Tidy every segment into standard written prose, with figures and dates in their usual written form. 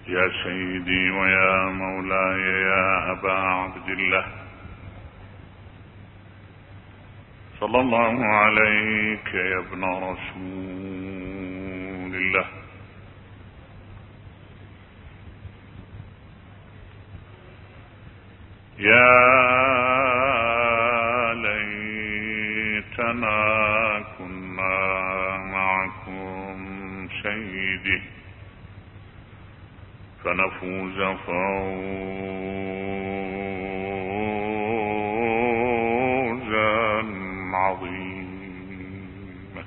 يا سيدي ويا مولاي يا أبا عبد الله، صلى الله عليك يا ابن رسول الله. يا ليتنا كنا معكم سيدي فنفوز فوزا عظيما.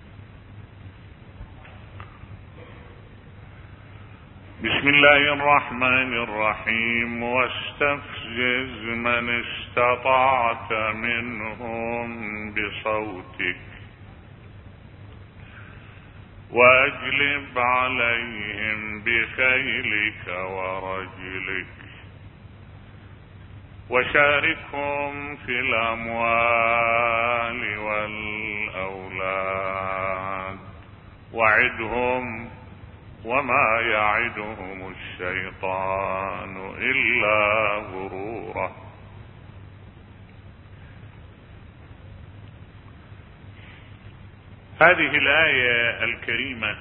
بسم الله الرحمن الرحيم. واستفزز من استطعت منهم بصوتك واجلب عليهم بخيلك ورجلك وشاركهم في الأموال والأولاد وعدهم وما يعدهم الشيطان إلا غرورا. هذه الآية الكريمة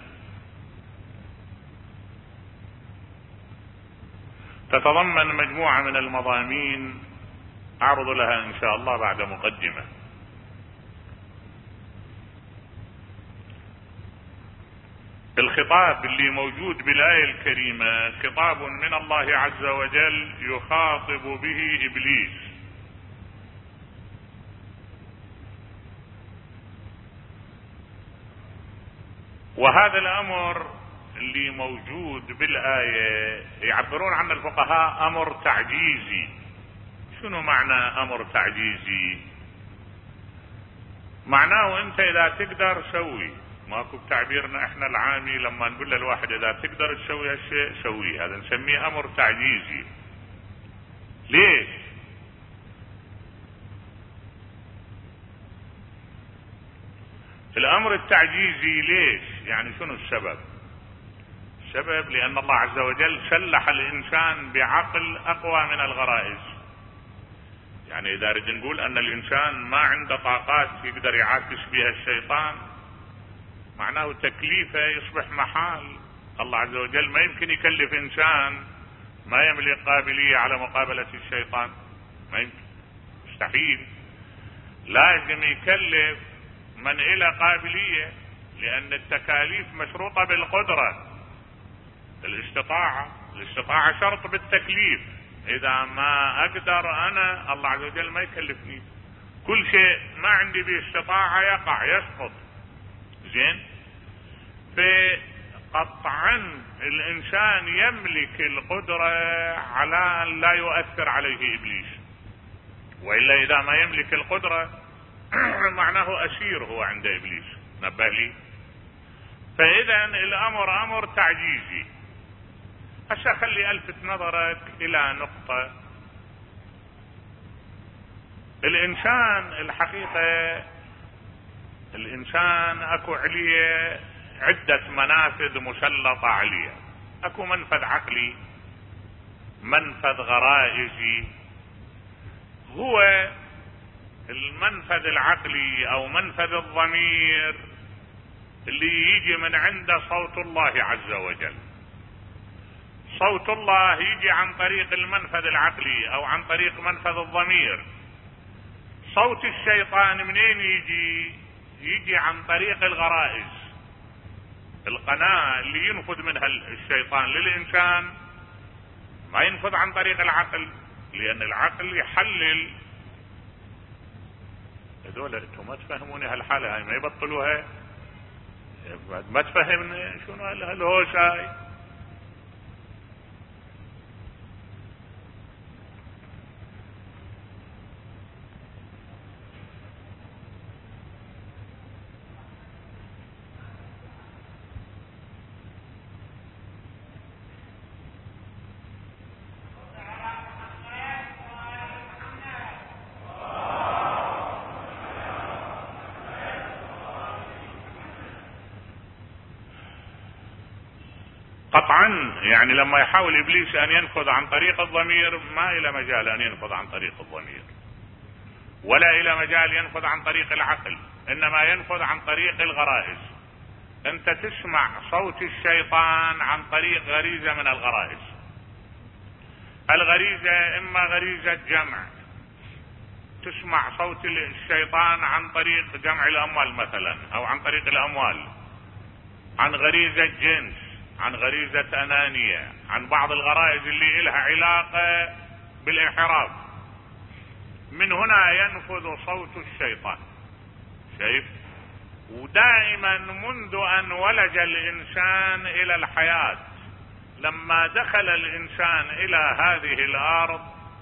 تتضمن مجموعة من المضامين أعرض لها إن شاء الله بعد مقدمة. الخطاب اللي موجود بالآية الكريمة خطاب من الله عز وجل يخاطب به إبليس، وهذا الأمر اللي موجود بالآية يعبرون عنه الفقهاء أمر تعجيزي. شنو معنى أمر تعجيزي؟ معناه أنت إذا تقدر سوي، ماكو بتعبيرنا احنا العامي لما نقول للواحد إذا تقدر تسوي هالشيء سويه، هذا نسميه أمر تعجيزي. ليش؟ الأمر التعجيزي ليش؟ يعني شنو السبب؟ السبب لأن الله عز وجل سلح الإنسان بعقل أقوى من الغرائز. يعني إذا نريد نقول أن الإنسان ما عنده طاقات يقدر يعاكس بها الشيطان، معناه تكليفه يصبح محال. الله عز وجل ما يمكن يكلف إنسان ما يملك قابلية على مقابلة الشيطان، ما يمكن، مستحيل. لازم يكلف من إلى قابلية، لأن التكاليف مشروطة بالقدرة. الاستطاعة شرط بالتكليف. إذا ما أقدر أنا الله عز وجل ما يكلفني. كل شيء ما عندي به استطاعة يقع يسقط. زين، فقطعا الإنسان يملك القدرة على أن لا يؤثر عليه إبليس، وإلا إذا ما يملك القدرة معناه أسير هو عند إبليس. نبه لي. فإذا الأمر أمر تعجيزي. هسه خلي ألفت نظرك إلى نقطة. الإنسان الحقيقة الإنسان أكو عليه عدة منافذ مسلطة عليه. أكو منفذ عقلي، منفذ غرائزي. هو المنفذ العقلي أو منفذ الضمير اللي يجي من عند صوت الله عز وجل. صوت الله يجي عن طريق المنفذ العقلي أو عن طريق منفذ الضمير. صوت الشيطان منين يجي عن طريق الغرائز، القناة اللي ينفذ منها الشيطان للإنسان ما ينفذ عن طريق العقل، لأن العقل يحلل. هذول انتم ما تفهموني هالحالة هاي، ما يبطلوها، ما تفهمني شنو هالهوش هاي. قطعا يعني لما يحاول ابليس ان ينفذ عن طريق الضمير ما الى مجال ان ينفذ عن طريق الضمير، ولا الى مجال ينفذ عن طريق العقل، انما ينفذ عن طريق الغرائز. انت تسمع صوت الشيطان عن طريق غريزة من الغرائز. الغريزة اما غريزة جمع، تسمع صوت الشيطان عن طريق جمع الاموال مثلا، او عن طريق الاموال، عن غريزة جنس، عن غريزة انانية، عن بعض الغرائز اللي لها علاقة بالانحراف. من هنا ينفذ صوت الشيطان. شايف؟ ودائما منذ ان ولج الانسان الى الحياة، لما دخل الانسان الى هذه الارض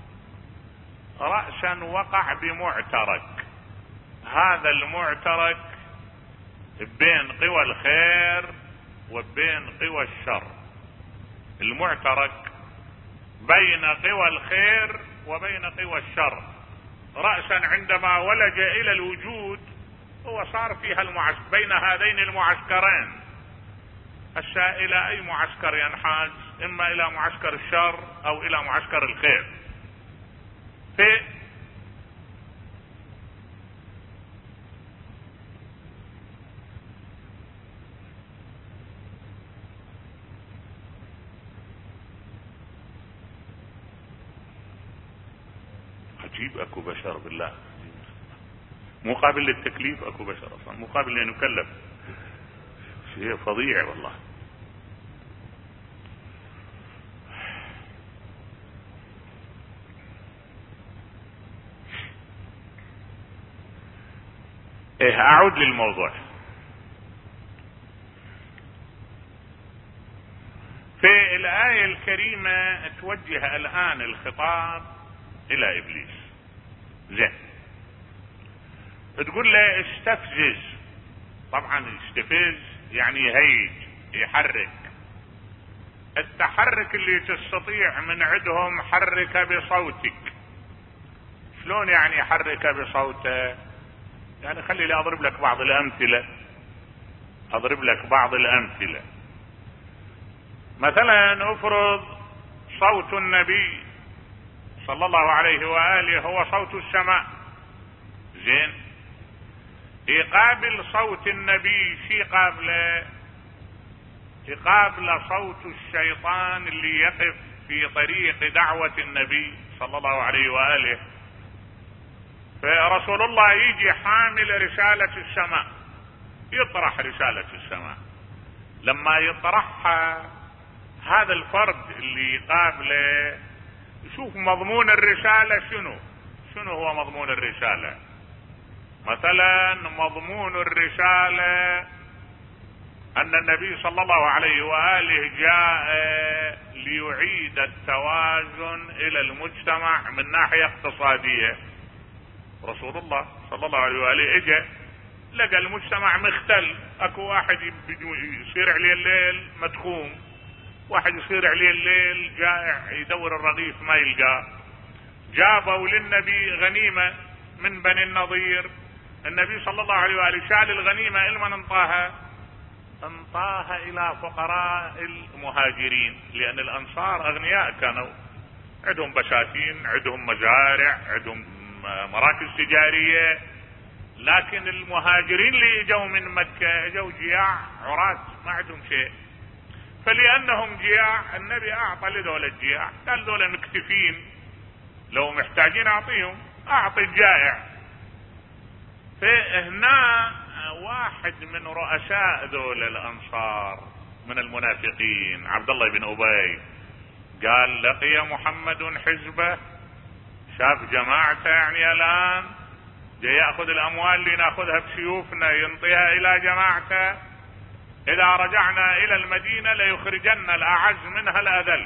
رأسا وقع بمعترك. هذا المعترك بين قوى الخير وبين قوى الشر. المعترك بين قوى الخير وبين قوى الشر. رأسا عندما ولج الى الوجود هو صار فيها بين هذين المعسكرين. الى اي معسكر ينحاز؟ اما الى معسكر الشر او الى معسكر الخير. عجيب، اكو بشر بالله مو قابل للتكليف، اكو بشر اصلا مو قابل ان يكلف. شيء فظيع والله. اعود للموضوع. في الآية الكريمة توجه الآن الخطاب إلى إبليس. زين، تقول له استفزز. طبعا استفز يعني يهيج، يحرك. التحرك اللي تستطيع من عندهم حرك بصوتك. شلون يعني يحرك بصوته؟ يعني خلي لي اضرب لك بعض الامثلة. مثلا افرض صوت النبي صلى الله عليه وآله هو صوت السماء. زين، يقابل صوت النبي شي قابله؟ يقابل صوت الشيطان اللي يقف في طريق دعوة النبي صلى الله عليه وآله. فرسول الله يجي حامل رسالة السماء، يطرح رسالة السماء. لما يطرحها هذا الفرد اللي يقابله يشوف مضمون الرسالة شنو هو مضمون الرسالة. مثلا مضمون الرسالة ان النبي صلى الله عليه وآله جاء ليعيد التوازن الى المجتمع من ناحية اقتصادية. رسول الله صلى الله عليه وآله اجى لقى المجتمع مختل. اكو واحد يصير عليه الليل مدخوم، واحد يصير عليه الليل جائع يدور الرغيف ما يلقاه. جابوا للنبي غنيمة من بني النضير. النبي صلى الله عليه وآله شال الغنيمة لمن انطاها الى فقراء المهاجرين، لان الانصار اغنياء كانوا، عندهم بساتين، عندهم مزارع، عندهم مراكز تجارية. لكن المهاجرين اللي اجوا من مكة اجوا جياع عراة ما عندهم شيء. فلانهم جياع النبي اعطى لذول الجياع، قال ذولا مكتفين، لو محتاجين اعطيهم، اعطي الجائع. فهنا واحد من رؤساء ذول الانصار من المنافقين عبد الله بن ابي قال لقي محمد حزبه، شاف جماعته يعني الان جاي ياخذ الاموال اللي ناخذها بسيوفنا ينطيها الى جماعته، اذا رجعنا الى المدينة ليخرجن الاعز منها الاذل.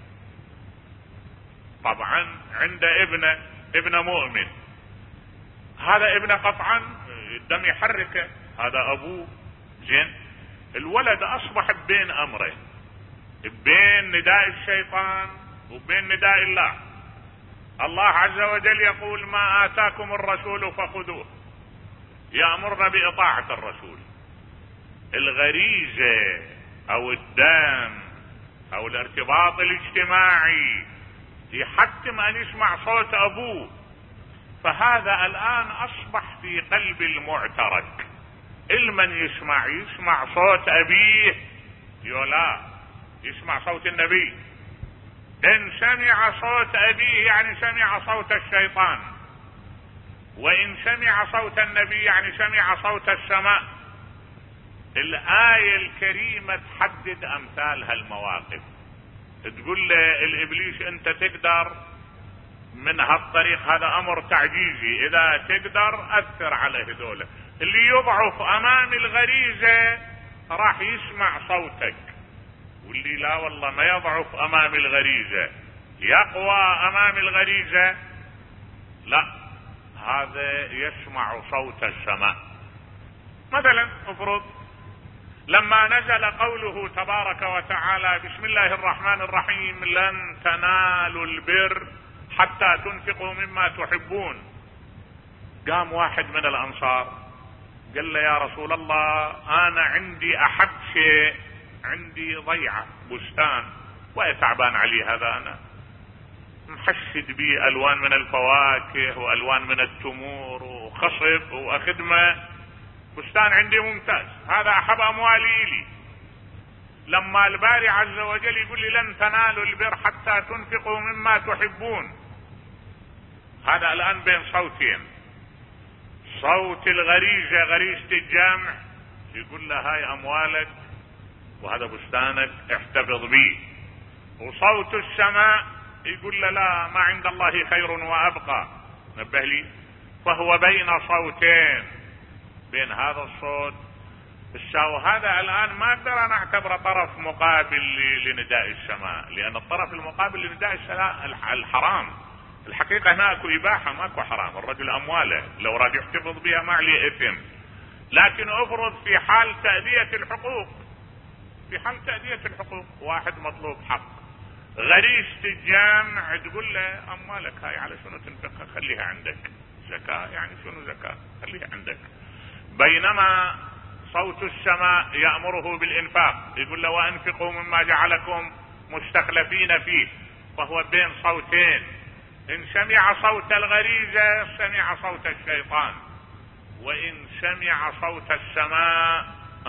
طبعا عند ابن مؤمن، هذا ابنه قطعا الدم يحركه، هذا ابوه. زين، الولد اصبح بين امرين، بين نداء الشيطان وبين نداء الله. الله عز وجل يقول ما آتاكم الرسول فخذوه، يأمرنا بإطاعة الرسول. الغريزة او الدم او الارتباط الاجتماعي يحتم ان يسمع صوت ابوه. فهذا الان اصبح في قلب المعترك، المن يسمع صوت ابيه يولا يسمع صوت النبي. ان سمع صوت ابيه يعني سمع صوت الشيطان، وان سمع صوت النبي يعني سمع صوت السماء. الآية الكريمة تحدد امثال هالمواقف، تقول للابليس انت تقدر من هالطريق، هذا امر تعجيزي، اذا تقدر اثر على هذول اللي يضعف امام الغريزة راح يسمع صوتك، واللي لا والله ما يضعف امام الغريزة يقوى امام الغريزة لا، هذا يسمع صوت السماء. مثلا افرض لما نزل قوله تبارك وتعالى بسم الله الرحمن الرحيم لن تنالوا البر حتى تنفقوا مما تحبون، قام واحد من الانصار قال له يا رسول الله انا عندي احب شيء، عندي ضيعة بستان ويتعبان عليه، هذا انا محشد بيه الوان من الفواكه والوان من التمور وخصب واخدمه، بستان عندي ممتاز، هذا احب اموالي لي. لما الباري عز وجل يقول لي لن تنالوا البر حتى تنفقوا مما تحبون، هذا الان بين صوتين، صوت الغريزة غريزة الجامع يقول له هاي اموالك وهذا بستانك احتفظ به، وصوت السماء يقول له لا ما عند الله خير وابقى، نبه لي. فهو بين صوتين، بين هذا الصوت وهذا الان ما اقدر انا اعتبره طرف مقابل لنداء السماء، لان الطرف المقابل لنداء السماء الحرام. الحقيقة هناك اباحة ماكو حرام، الرجل امواله لو راد يحتفظ بها ما عليه اثم، لكن افرض في حال تأدية الحقوق، في حال تأدية الحقوق واحد مطلوب حق، غريزة الجامع تقول له اموالك هاي على شنو تنفقها، خليها عندك، زكاة يعني شنو زكاة خليها عندك، بينما صوت السماء يأمره بالإنفاق، يقول له وأنفقوا مما جعلكم مستخلفين فيه، فهو بين صوتين، إن سمع صوت الغريزة سمع صوت الشيطان، وإن سمع صوت السماء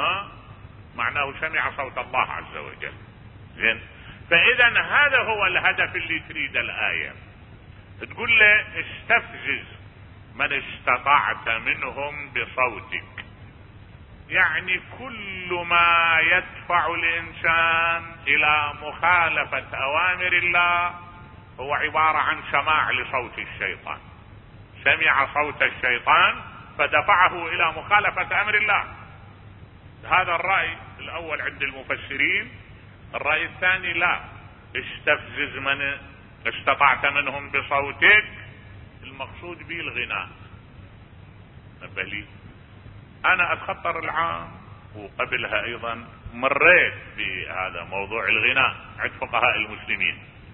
معناه سمع صوت الله عز وجل. زين، فإذا هذا هو الهدف اللي تريد الآية، تقول له استفزز من استطعت منهم بصوتك، يعني كل ما يدفع الانسان الى مخالفة اوامر الله هو عبارة عن سماع لصوت الشيطان، سمع صوت الشيطان فدفعه الى مخالفة امر الله. هذا الرأي الاول عند المفسرين. الرأي الثاني لا، استفزز من استطعت منهم بصوتك، المقصود به الغناء. نبه لي، انا اتخطر العام وقبلها ايضا مريت بهذا موضوع الغناء عند فقهاء المسلمين.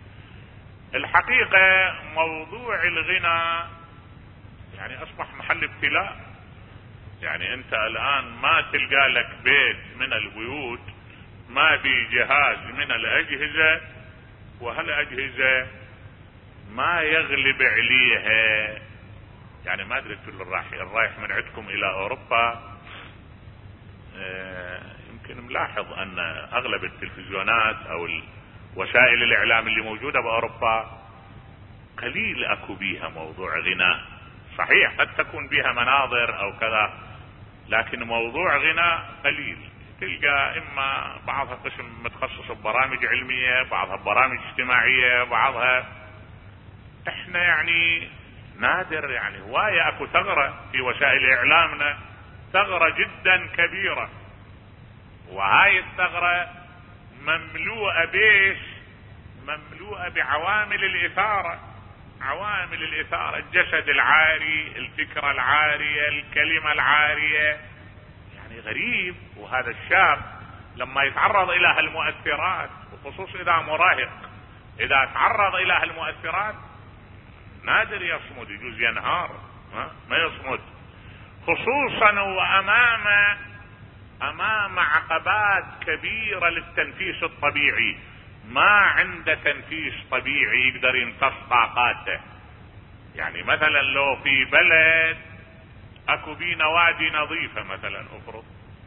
الحقيقة موضوع الغناء يعني اصبح محل ابتلاء، يعني انت الان ما تلقى لك بيت من البيوت ما في جهاز من الاجهزة، وهالاجهزة ما يغلب عليها. يعني ما ادري كل الرايح من عندكم الى اوروبا يمكن ملاحظ ان اغلب التلفزيونات او وسائل الاعلام اللي موجودة باوروبا قليل اكو بيها موضوع غناء. صحيح قد تكون بيها مناظر او كذا، لكن موضوع غناء قليل. تلقى اما بعضها قسم متخصص ببرامج علمية، بعضها ببرامج اجتماعية، بعضها احنا يعني نادر، يعني هواية اكو ثغرة في وسائل اعلامنا، ثغرة جدا كبيرة، وهاي الثغرة مملوءة بيش، مملوءة بعوامل الاثارة، عوامل الاثارة، الجسد العاري، الفكرة العارية، الكلمة العارية، يعني غريب. وهذا الشاب لما يتعرض الى هالمؤثرات، وخصوص اذا مراهق، اذا تعرض الى هالمؤثرات نادر يصمد، يجوز ينهار ما يصمد، خصوصا وامام عقبات كبيرة للتنفيس الطبيعي. ما عنده تنفيس طبيعي يقدر يمتص طاقاته. يعني مثلا لو في بلد اكو بيه نوادي نظيفة مثلا، افرض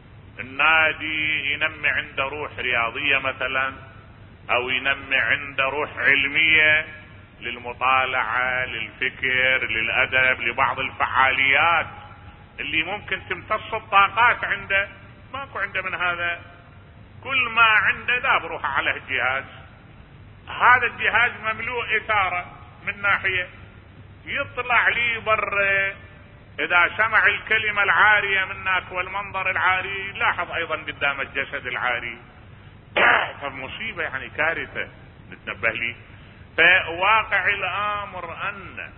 النادي ينمي عنده روح رياضية مثلا، او ينمي عنده روح علمية للمطالعة، للفكر، للادب، لبعض الفعاليات اللي ممكن تمتص الطاقات عنده. ماكو عنده من هذا. كل ما عنده ذاب روحه على الجهاز. هذا الجهاز مملوء اثارة من ناحية، يطلع لي برا اذا سمع الكلمة العارية منك والمنظر العاري، لاحظ ايضا قدام الجسد العاري. فمصيبة يعني كارثة نتنبه لي. فواقع الامر ان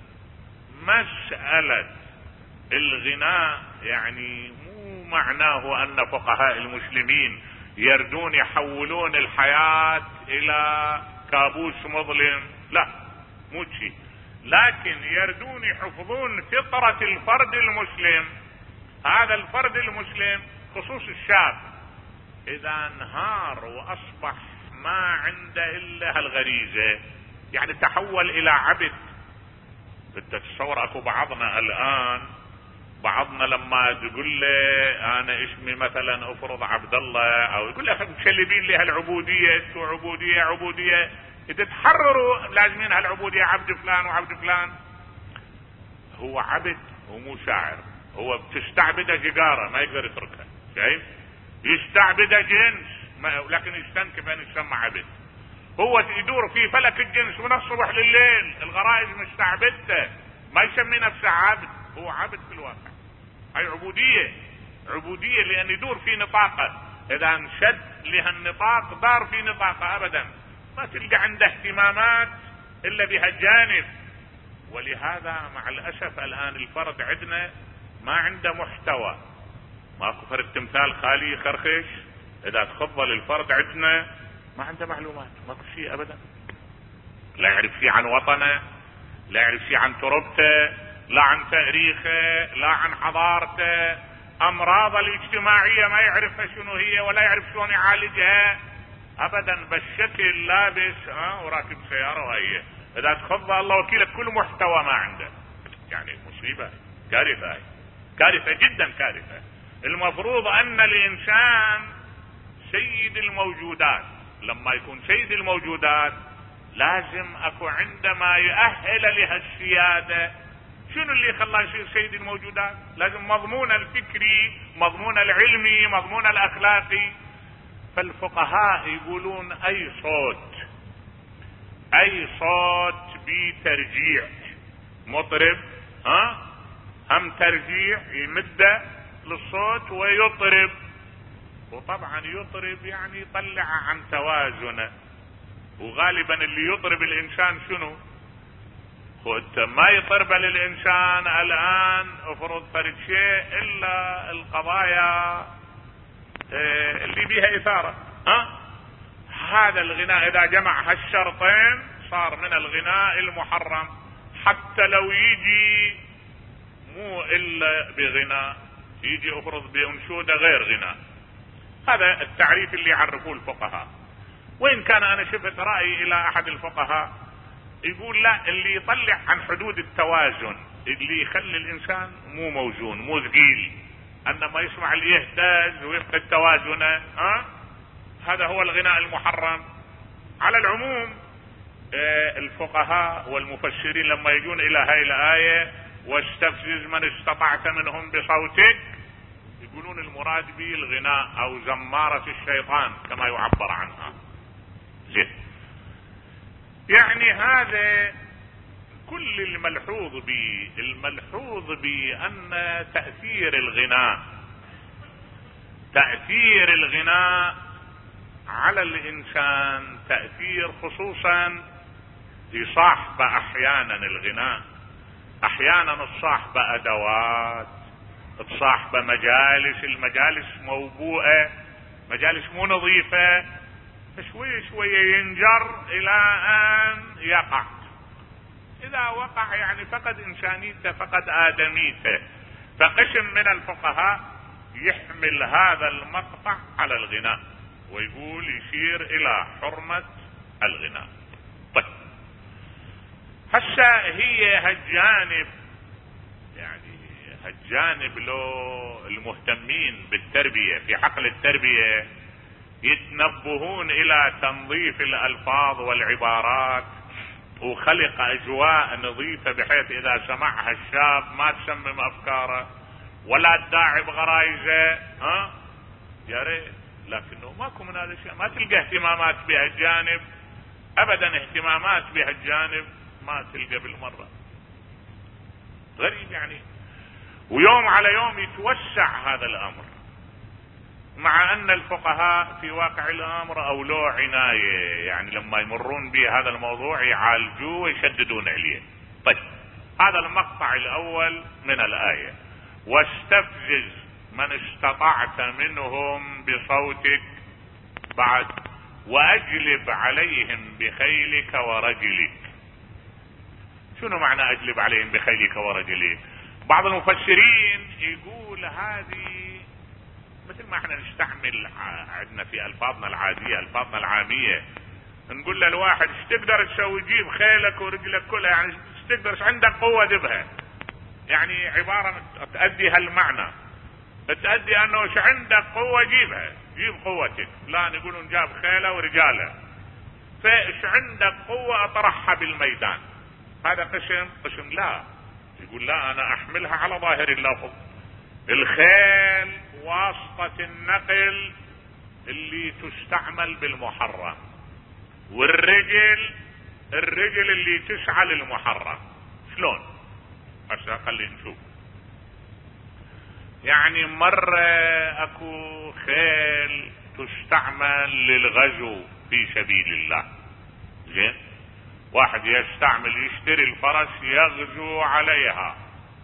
مسألة الغناء يعني مو معناه ان فقهاء المسلمين يردون يحولون الحياة الى كابوس مظلم، لا مو شيء، لكن يردون يحفظون فطرة الفرد المسلم. هذا الفرد المسلم خصوص الشاب اذا انهار واصبح ما عنده الا هالغريزة، يعني تحول الى عبد. بتتصور اكو بعضنا الان، بعضنا لما تقول له انا اسمي مثلا افرض عبد الله، او يقول له مشلبين لي هالعبوديه، انتوا عبوديه عبوديه، تتحرروا لازمين هالعبوديه، عبد فلان وعبد فلان. هو عبد ومو شاعر، هو بتستعبده جقاره ما يقدر يتركها، شايف؟ يستعبده جنس لكن يستنكف ان يسمى عبد. هو يدور في فلك الجنس من الصبح لليل، الغرائز مستعبدته، ما يسمي نفسه عبد، هو عبد في الواقع. هاي عبودية، عبودية لأن يدور في نطاقه، إذا انشد لهالنطاق دار في نطاقه أبدا، ما تلقى عنده اهتمامات إلا بهالجانب. ولهذا مع الأسف الآن الفرد عندنا ما عنده محتوى. ماكو فرد تمثال خالي خرخش، إذا تفضل الفرد عندنا ما عنده معلومات، ماكو شيء أبدا. لا يعرف شيء عن وطنه، لا يعرف شيء عن تربته، لا عن تاريخه، لا عن حضارته. امراض الاجتماعية ما يعرفها شنو هي، ولا يعرف شلون يعالجها ابدا. بالشكل لابس وراكب سيارة وهي، اذا تخضى الله وكيلك كل محتوى ما عنده. يعني مصيبة، كارثة، كارثة جدا كارثة. المفروض ان الانسان سيد الموجودات، لما يكون سيد الموجودات لازم اكو عندما يؤهل لها السيادة. شنو اللي خلاه يصير سيد الموجودات؟ لازم مضمون الفكري، مضمون العلمي، مضمون الاخلاقي. فالفقهاء يقولون اي صوت بترجيع، مطرب هم ترجيع يمد للصوت ويطرب، وطبعا يطرب يعني يطلع عن توازنه. وغالبا اللي يطرب الانسان شنو؟ وانت ما يطرب للانسان الان افرض فرد شيء الا القضايا اللي بيها اثارة. هذا الغناء اذا جمع هالشرطين صار من الغناء المحرم، حتى لو يجي مو الا بغناء، يجي افرض بانشودة غير غناء. هذا التعريف اللي يعرفوه الفقهاء. وإن كان أنا شفت رأي إلى أحد الفقهاء يقول لا، اللي يطلع عن حدود التوازن، اللي يخلي الإنسان مو موزون مو ثقيل، أنما يسمع اللي يهتز ويفقد توازنه، هذا هو الغناء المحرم. على العموم الفقهاء والمفسرين لما يجون إلى هاي الآية واستفزز من استطعت منهم بصوتك، يقولون المراد به الغناء أو زمارة الشيطان كما يعبر عنها. يعني هذا كل الملحوظ بأن تأثير الغناء على الإنسان تأثير، خصوصا يصاحب أحيانا الغناء، أحيانا تصاحب أدوات، تصاحب مجالس، المجالس موبوءة، مجالس مو نظيفة، شوي شوي ينجر الى ان يقع. اذا وقع يعني فقد انسانيته، فقد ادميته. فقسم من الفقهاء يحمل هذا المقطع على الغناء ويقول يشير الى حرمة الغناء. طيب هسه هي هالجانب، يعني هالجانب لو المهتمين بالتربية في حقل التربية يتنبهون الى تنظيف الالفاظ والعبارات وخلق اجواء نظيفة بحيث اذا سمعها الشاب ما تسمم افكاره ولا تداعب غرايزه، يا ريت. لكنه ماكو من هذا الشيء، ما تلقى اهتمامات بهالجانب ابدا، اهتمامات بهالجانب ما تلقى بالمرة. غريب يعني. ويوم على يوم يتوسع هذا الامر، مع ان الفقهاء في واقع الامر اولوا عناية، يعني لما يمرون به هذا الموضوع يعالجوه ويشددون عليه. طيب هذا المقطع الاول من الاية: واستفزز من استطعت منهم بصوتك، بعد واجلب عليهم بخيلك ورجلك. شنو معنى اجلب عليهم بخيلك ورجلك؟ بعض المفسرين يقول هذه مثل ما احنا نستعمل عندنا في الفاظنا العادية، الفاظنا العامية، نقول للواحد ايش تقدر تسوي؟ جيب خيلك ورجلك كلها، يعني ايش تقدر، ايش عندك قوة ذبها، يعني عبارة تؤدي هالمعنى، تؤدي انه ايش عندك قوة جيبها، جيب قوتك. فلان يقولون جاب خيله ورجاله، فايش عندك قوة اطرحها بالميدان. هذا قسم لا، يقول لا انا احملها على ظاهر اللفظ. الخيل واسطة النقل اللي تستعمل بالمحرم، والرجل اللي تسعى للمحرم. شلون؟ هسه خلي نشوف. يعني مرة اكو خيل تستعمل للغزو في سبيل الله، زين، واحد يشتري الفرس يغزو عليها،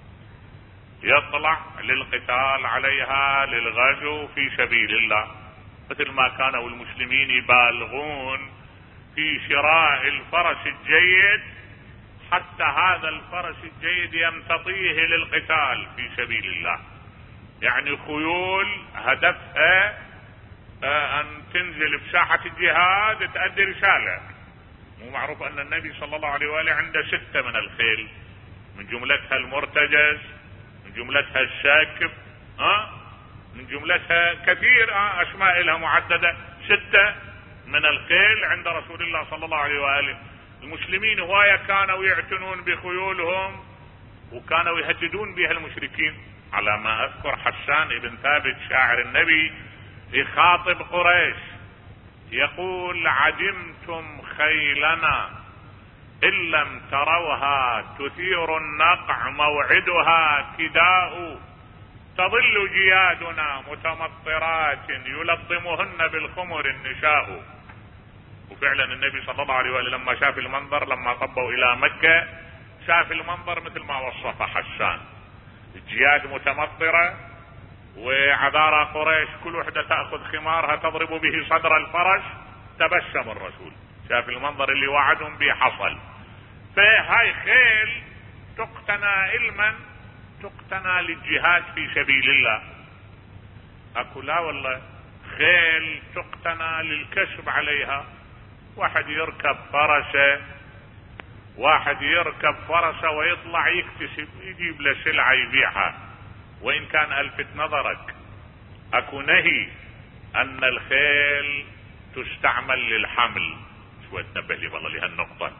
يطلع للقتال عليها للغزو في سبيل الله، مثل ما كانوا المسلمين يبالغون في شراء الفرس الجيد حتى هذا الفرس الجيد يمتطيه للقتال في سبيل الله. يعني خيول هدفها ان تنزل بساحة الجهاد تؤدي رسالة. مو معروف ان النبي صلى الله عليه وآله عنده 6 من الخيل، من جملتها المرتجز، من جملتها الشاكب، من جملتها كثير اسماء لها معددة. 6 من الخيل عند رسول الله صلى الله عليه وآله. المسلمين هواية كانوا يعتنون بخيولهم وكانوا يهددون بها المشركين، على ما اذكر حسان ابن ثابت شاعر النبي يخاطب قريش يقول: عدمتم خيلنا ان لم تروها تثير النقع موعدها كداء، تظل جيادنا متمطرات يلطمهن بالخمر النشاء. وفعلا النبي صلى الله عليه وآله لما شاف المنظر، لما طبوا الى مكة شاف المنظر مثل ما وصف حسان، الجياد متمطرة وعذارى قريش كل وحدة تأخذ خمارها تضرب به صدر الفرس. تبسم الرسول، شاف المنظر اللي وعدهم به حصل. فهاي خيل تقتنى علما، تقتنى للجهاد في سبيل الله. اكو لا والله خيل تقتنى للكسب عليها. واحد يركب فرسه ويطلع يكتسب، يجيب له سلعة يبيعها وان كان الفت نظرك اكو نهي ان الخيل تستعمل للحمل. شوي تنبه لي والله لهالنقطة.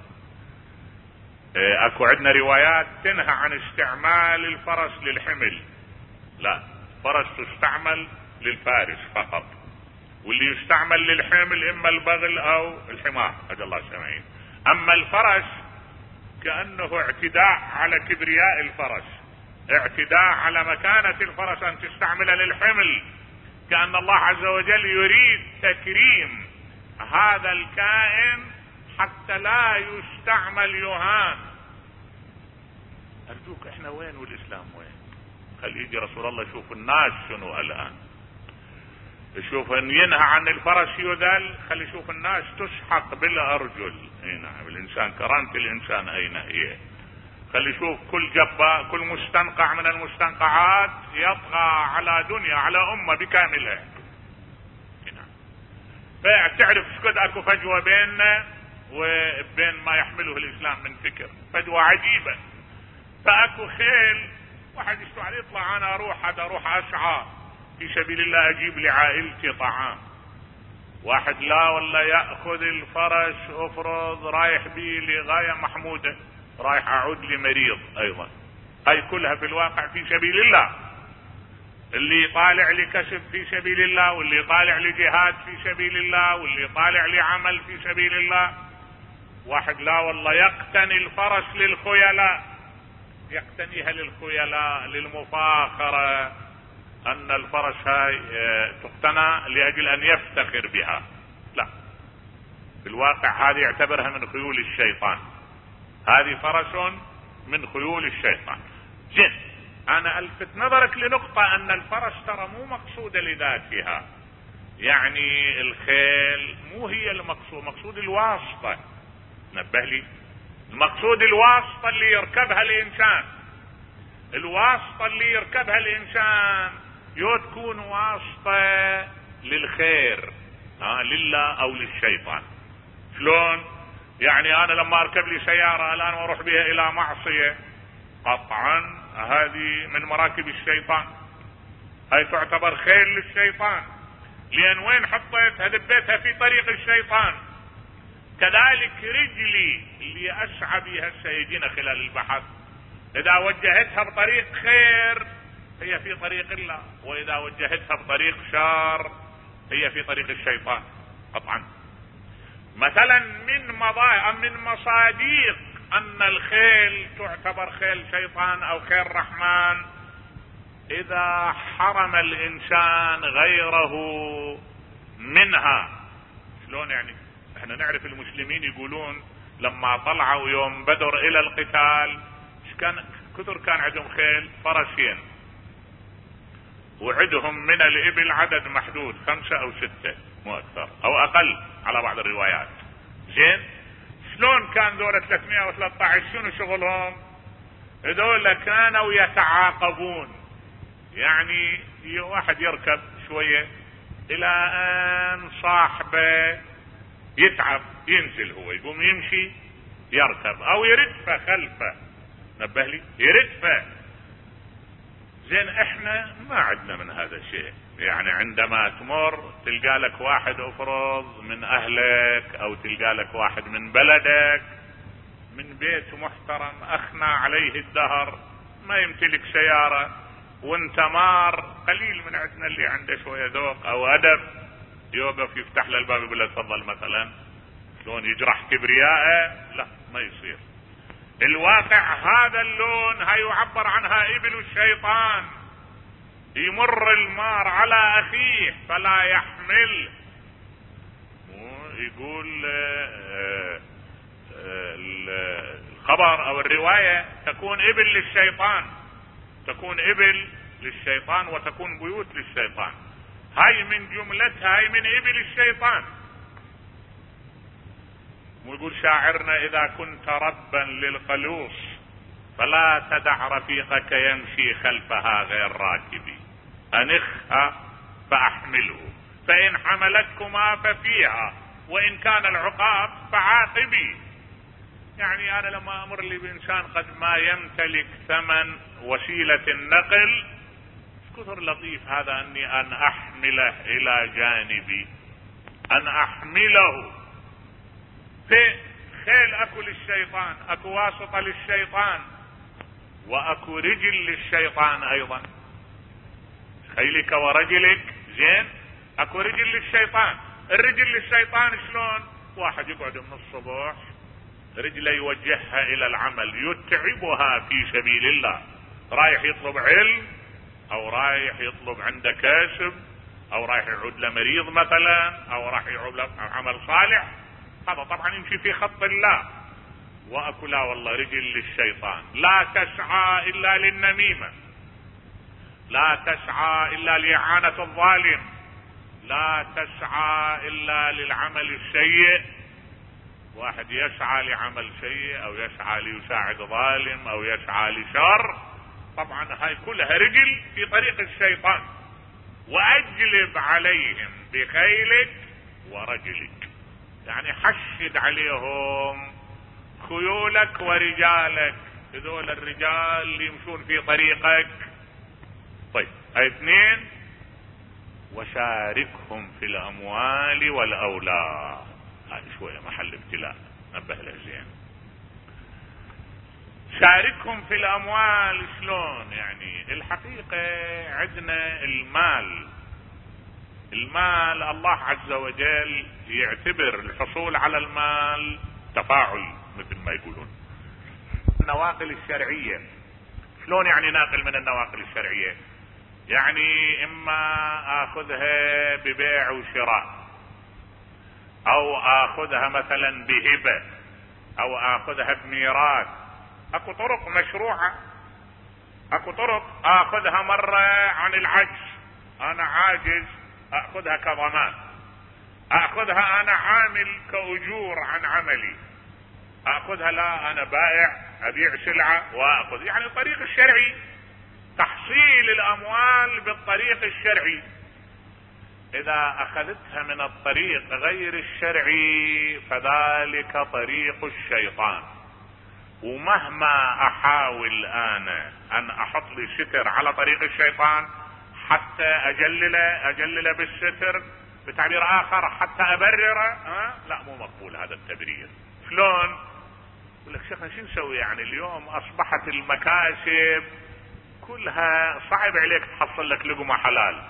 اكو عندنا روايات تنهى عن استعمال الفرس للحمل، لا، فرس تستعمل للفارس فقط، واللي يستعمل للحمل اما البغل او الحمار، هذا الله سامعين. اما الفرس كأنه اعتداء على كبرياء الفرس، اعتداء على مكانة الفرس ان تستعمل للحمل، كأن الله عز وجل يريد تكريم هذا الكائن حتى لا يستعمل يهان. ارجوك احنا وين والاسلام وين؟ خلي يجي رسول الله يشوف الناس شنو الان، يشوف ان ينهى عن الفرس يذل، خلي يشوف الناس تسحق بالارجل. اي نعم، الانسان كرامة الانسان اين هي؟ خلي يشوف كل جبار، كل مستنقع من المستنقعات يطغى على دنيا، على امة بكاملها. نعم. فتعرف شقد اكو فجوة بيننا وبين ما يحمله الاسلام من فكر، فدوى عجيبة. فاكو خيل واحد يشتو عليه يطلع انا اروح اسعى في سبيل الله اجيب لعائلتي طعام. واحد لا والله يأخذ الفرس افرض رايح بيه لغاية محمودة، رايح اعود لمريض ايضا. هاي كلها في الواقع في سبيل الله. اللي طالع لكسب في سبيل الله، واللي طالع لجهاد في سبيل الله، واللي طالع لعمل في سبيل الله. واحد لا والله يقتني الفرس للخيلاء، يقتنيها للخيلاء للمفاخرة، ان الفرس هاي تقتنى لاجل ان يفتخر بها. لا، في الواقع هذه يعتبرها من خيول الشيطان، هذه فرس من خيول الشيطان. زين، انا الفت نظرك لنقطة ان الفرس ترى مو مقصودة لذاتها، يعني الخيل مو هي المقصود، مقصود الواسطة. نبه لي، المقصود الواسطة اللي يركبها الانسان. الواسطة اللي يركبها الانسان تكون واسطة للخير، لله او للشيطان. شلون؟ يعني انا لما اركب لي سيارة الان واروح بها الى معصية، قطعا هذه من مراكب الشيطان، هاي تعتبر خيل للشيطان، لان وين حطيت هدبتها في طريق الشيطان. كذلك رجلي اللي اسعى بها سيدنا خلال البحث، اذا وجهتها بطريق خير هي في طريق الله، واذا وجهتها بطريق شر هي في طريق الشيطان قطعا. مثلا من مصادق ان الخيل تعتبر خيل شيطان او خيل رحمن اذا حرم الانسان غيره منها. شلون يعني؟ احنا نعرف المسلمين يقولون لما طلعوا يوم بدر الى القتال كان عندهم خيل فرسين، وعدهم من الابل عدد محدود 5 أو 6 مو اكثر او اقل على بعض الروايات. زين، شلون كان دولة 313 شنو شغلهم؟ هذول كانوا يتعاقبون، يعني واحد يركب شوية الى ان صاحبه يتعب ينزل، هو يقوم يمشي يركب او يردفه خلفه. نبه لي، يردفه. زين، احنا ما عندنا من هذا الشيء. يعني عندما تمر تلقى لك واحد افرض من اهلك او تلقى لك واحد من بلدك من بيت محترم اخنى عليه الدهر، ما يمتلك سيارة، وانت مار، قليل من عندنا اللي عنده شوية ذوق او ادب يوقف يفتح له الباب يقول له تفضل مثلا. شلون يجرح كبرياءه؟ لا، ما يصير. الواقع هذا اللون هاي يعبر عنها ابل الشيطان. يمر المار على اخيه فلا يحمل، يقول الخبر او الرواية تكون ابل للشيطان، تكون ابل للشيطان وتكون بيوت للشيطان. هاي من جملتها، هاي من ابل الشيطان. ويقول شاعرنا اذا كنت ربا للقلوص فلا تدع رفيقك يمشي خلفها غير راكبي، انخها فاحمله فان حملتكما ففيها وان كان العقاب فعاقبي. يعني انا لما امر لي بانسان قد ما يمتلك ثمن وسيلة النقل، كثر لطيف هذا اني ان احمله الى جانبي، ان احمله. في خيل اكو للشيطان، اكو واسطة للشيطان، واكو رجل للشيطان ايضا. خيلك ورجلك، زين، اكو رجل للشيطان. الرجل للشيطان شلون؟ واحد يقعد من الصبح رجله يوجهها الى العمل، يتعبها في سبيل الله، رايح يطلب علم او رايح يطلب عنده كسب او رايح يعود لمريض مثلا او رايح يعود لعمل صالح، هذا طبعا يمشي في خط الله. واكو لا والله رجل للشيطان، لا تسعى الا للنميمة، لا تسعى الا لإعانة الظالم، لا تسعى الا للعمل السيء. واحد يسعى لعمل سيء او يسعى ليساعد ظالم او يسعى لشر، طبعا هاي كلها رجل في طريق الشيطان. واجلب عليهم بخيلك ورجلك، يعني حشد عليهم خيولك ورجالك، هذول الرجال اللي يمشون في طريقك. طيب، اثنين، وشاركهم في الاموال والاولاد. هذه شوية محل ابتلاء، نبه له زين. شاركهم في الاموال شلون؟ يعني الحقيقة عندنا المال الله عز وجل يعتبر الحصول على المال تفاعل، مثل ما يقولون النواقل الشرعية. شلون يعني ناقل من النواقل الشرعية؟ يعني اما اخذها ببيع وشراء، او اخذها مثلا بهبة، او اخذها بميراث. اكو طرق مشروعة، اكو طرق اخذها مرة عن العجز، انا عاجز اخذها كضمان، اخذها انا عامل كاجور عن عملي، اخذها لا انا بائع ابيع سلعة واخذ. يعني الطريق الشرعي تحصيل الاموال بالطريق الشرعي. اذا اخذتها من الطريق غير الشرعي فذلك طريق الشيطان. ومهما احاول انا ان احط لي ستر على طريق الشيطان حتى اجلله بالستر، بتعبير اخر حتى ابرره، لا مو مقبول هذا التبرير. شلون؟ يقول لك شيخنا شو نسوي؟ يعني اليوم اصبحت المكاسب كلها صعب عليك تحصل لك لقمة حلال.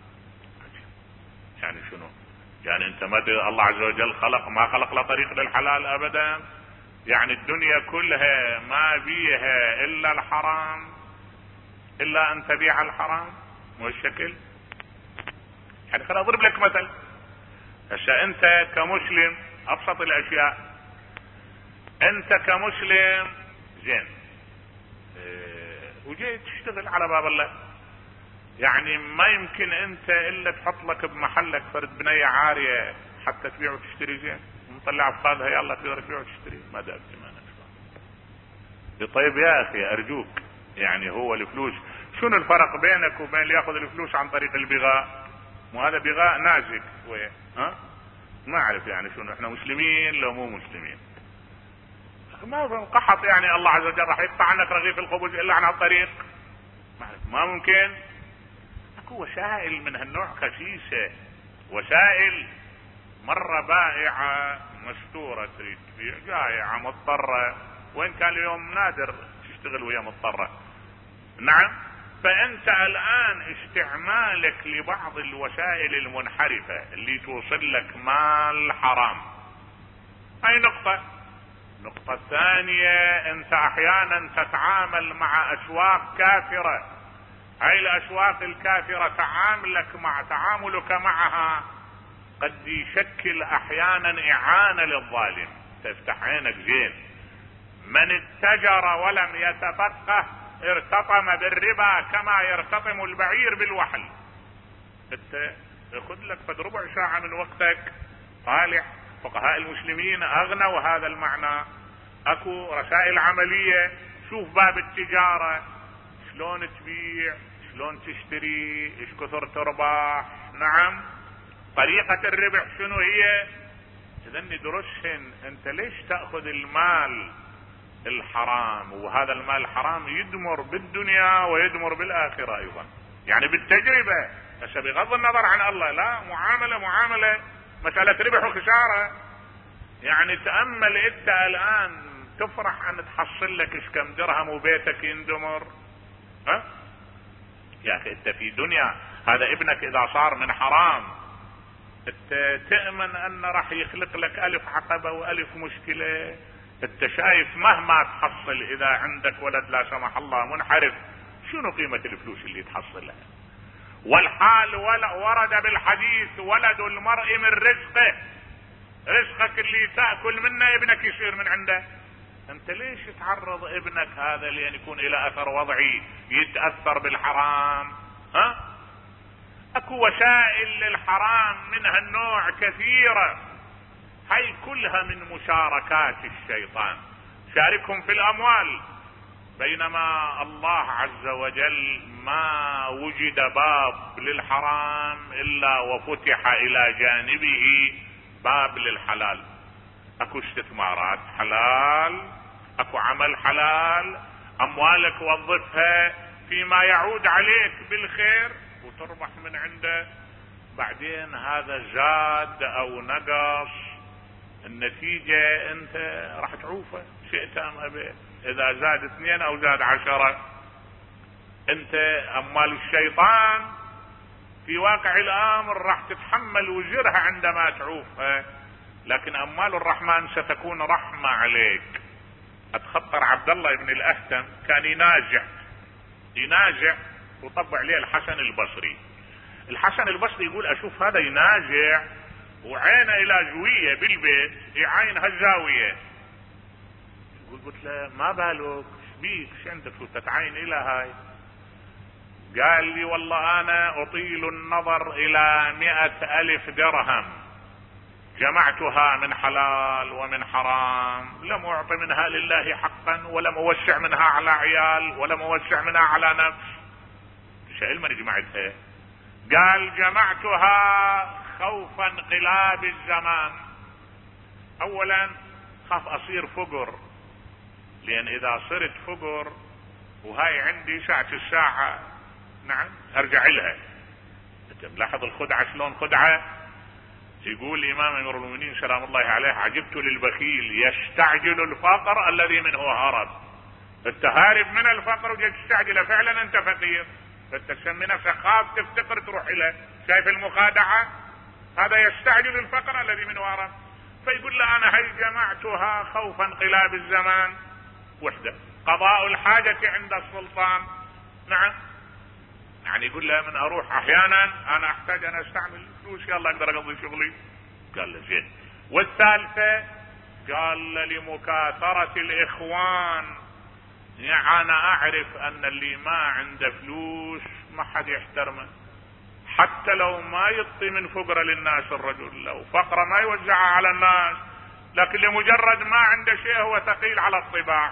يعني شنو؟ يعني انت ما الله عز وجل ما خلق له طريق للحلال ابدا؟ يعني الدنيا كلها ما بيها الا الحرام، الا ان تبيع الحرام، مو الشكل؟ يعني خليني اضرب لك مثل. هسه انت كمسلم، ابسط الاشياء، انت كمسلم زين وجيت تشتغل على باب الله، يعني ما يمكن انت الا تحط لك بمحلك فرد بنية عارية حتى تبيع وتشتري زين، ومطلع بخاذها يلا تقدر تبيع وتشتري، ما دام طيب يا اخي ارجوك، يعني هو الفلوس شنو الفرق بينك وبين اللي ياخذ الفلوس عن طريق البغاء؟ مو هذا بغاء نازك شوية، ما اعرف يعني شنو، احنا مسلمين لو مو مسلمين؟ ما قحط يعني الله عز وجل راح يقطع عنك رغيف الخبز الا عن الطريق؟ ما ممكن. اكو وسائل من هالنوع خسيسة، وسائل. مرة بائعة مستورة تريد تبيع، جائعة مضطرة، وين كان اليوم نادر تشتغل وهي مضطرة. نعم. فانت الان استعمالك لبعض الوسائل المنحرفة اللي توصل لك مال حرام، هاي نقطة. النقطة الثانية، انت احيانا تتعامل مع اسواق كافرة، هاي الاسواق الكافرة تعاملك معها قد يشكل احيانا اعانة للظالم. تفتح عينك زين، من اتجر ولم يتفقه ارتطم بالربا كما يرتطم البعير بالوحل. انت خذ لك فد ربع ساعة من وقتك طالع. فقهاء المسلمين اغنوا هذا المعنى، اكو رسائل عملية. شوف باب التجارة، شلون تبيع، شلون تشتري، ايش كثر تربح. نعم. طريقة الربح شنو هي؟ اذا ندرسهن. انت ليش تأخذ المال الحرام؟ وهذا المال الحرام يدمر بالدنيا ويدمر بالاخرة ايضا، يعني بالتجربة. بس بغض النظر عن الله، لا، معاملة مسألة ربح وخسارة. يعني تأمل انت الان تفرح ان تحصل لك ايش كم درهم وبيتك يندمر. يا اخي انت في دنيا، هذا ابنك اذا صار من حرام انت تأمن ان راح يخلق لك الف عقبة والف مشكلة. انت شايف مهما تحصل اذا عندك ولد لا سمح الله منحرف، شنو قيمة الفلوس اللي تحصلها؟ والحال ورد بالحديث ولد المرء من رزقه. رزقك اللي تأكل منه ابنك يصير من عنده. انت ليش تعرض ابنك هذا لان يكون الى اثر وضعي يتأثر بالحرام؟ اكو وسائل للحرام من هالنوع كثيرة، هاي كلها من مشاركات الشيطان. شاركهم في الاموال، بينما الله عز وجل ما وجد باب للحرام الا وفتح الى جانبه باب للحلال، اكو استثمارات حلال، اكو عمل حلال، اموالك وظفها فيما يعود عليك بالخير وتربح من عنده. بعدين هذا زاد او نقص، النتيجة انت راح تعوفه شئت ام ابيت. اذا زاد 2 او زاد 10، انت اموال الشيطان في واقع الامر راح تتحمل وزرها عندما تعوفها، لكن اموال الرحمن ستكون رحمة عليك. اتخطر عبد الله بن الاهتم كان يناجع وطبع عليه الحسن البصري. الحسن البصري يقول اشوف هذا يناجع وعينه الى زوية بالبيت يعاين هالزاوية. يقول قلت له ما بالك بيك ايش عندك تتعاين الى هاي؟ قال لي والله انا اطيل النظر الى 100,000 درهم جمعتها من حلال ومن حرام، لم اعط منها لله حقا، ولم اوسع منها على عيال، ولم اوسع منها على نفس. شايل من جمعتها؟ قال جمعتها خوف انقلاب الزمان. اولا خاف اصير فقر، لان اذا صرت فقر وهاي عندي ساعة الساعة نعم ارجع لها. انت ملاحظ الخدعة شلون خدعة؟ يقول الامام امير المؤمنين سلام الله عليه عجبت للبخيل يستعجل الفقر الذي منه هرب. انت هارب من الفقر وجاي تستعجله، فعلا انت فقير، انت تسمي نفسك خاف تفتقر تروح له. شايف المخادعة؟ هذا يستعجل الفقر الذي منه هرب. فيقول له انا هل جمعتها خوف انقلاب الزمان، وحده قضاء الحاجة عند السلطان. نعم يعني يقول له من اروح احيانا انا احتاج ان استعمل فلوس يلا اقدر اقضي شغلي. قال له زين. والثالثة قال لمكاثرة الاخوان، يعني انا اعرف ان اللي ما عنده فلوس ما حد يحترمه، حتى لو ما يعطي من فقره للناس. الرجل لو فقره ما يوزعها على الناس، لكن لمجرد ما عنده شيء هو ثقيل على الطباع.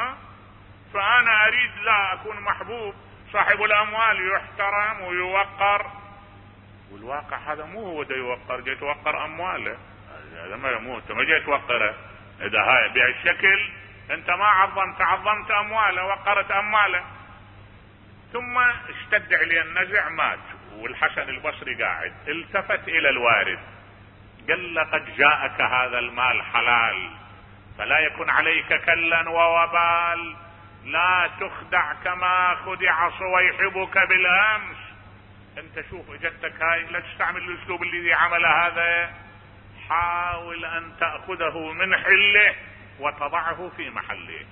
فانا اريد لا اكون محبوب، صاحب الاموال يحترم ويوقر. والواقع هذا مو هو ده يوقر، جاي توقر امواله. هذا مو انت ما جاي توقره. اذا هاي بهالشكل انت ما عظمت امواله، وقرت امواله. ثم اشتد عليه النزع مات، والحسن البصري قاعد التفت الى الوارد قال لقد جاءك هذا المال حلال، فلا يكن عليك كلا ووبال، لا تخدع كما خدع صويحبك بالامس. انت شوف اجتك هاي، لا تستعمل الاسلوب الذي عمل هذا، حاول ان تأخذه من حله وتضعه في محله.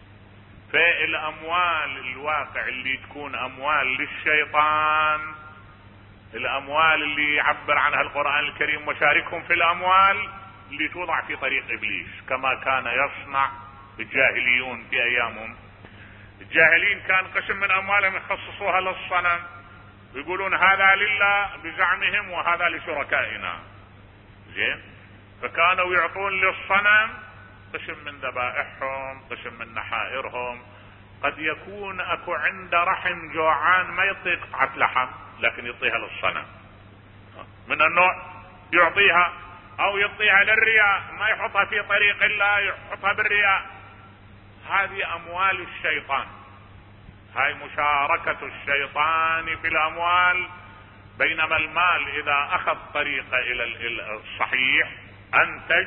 فالاموال الواقع اللي تكون اموال للشيطان، الاموال اللي يعبر عنها القرآن الكريم وشاركهم في الاموال اللي توضع في طريق ابليس، كما كان يصنع الجاهليون في ايامهم. الجاهلين كان قسم من اموالهم يخصصوها للصنم، ويقولون هذا لله بزعمهم وهذا لشركائنا. زين. فكانوا يعطون للصنم قسم من ذبائحهم، قسم من نحائرهم. قد يكون اكو عنده رحم جوعان ما يعطي قطعة لحم، لكن يعطيها للصنم من النوع يعطيها، او يعطيها للرياء، ما يحطها في طريق الله، يحطها بالرياء. هذه اموال الشيطان، هاي مشاركة الشيطان في الاموال. بينما المال اذا اخذ طريقه الى الصحيح انتج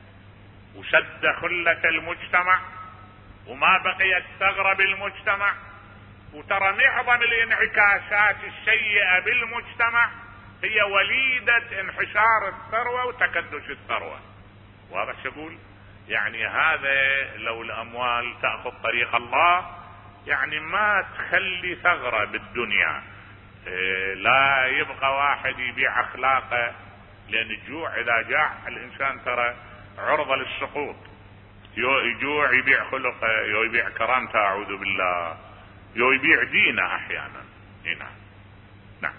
وسد خلة المجتمع، وما بقيت ثغرة بالمجتمع. وترى معظم الانعكاسات السيئة بالمجتمع هي وليدة انحسار الثروة وتكدس الثروة. واضح شقول؟ يعني هذا لو الاموال تأخذ طريق الله يعني ما تخلي ثغرة بالدنيا. لا يبقى واحد يبيع اخلاقه، لان الجوع اذا جاع الانسان ترى عرضة للسقوط. يجوع يبيع خلقه، يبيع كرامته اعوذ بالله، يبيع دينه احيانا. نعم.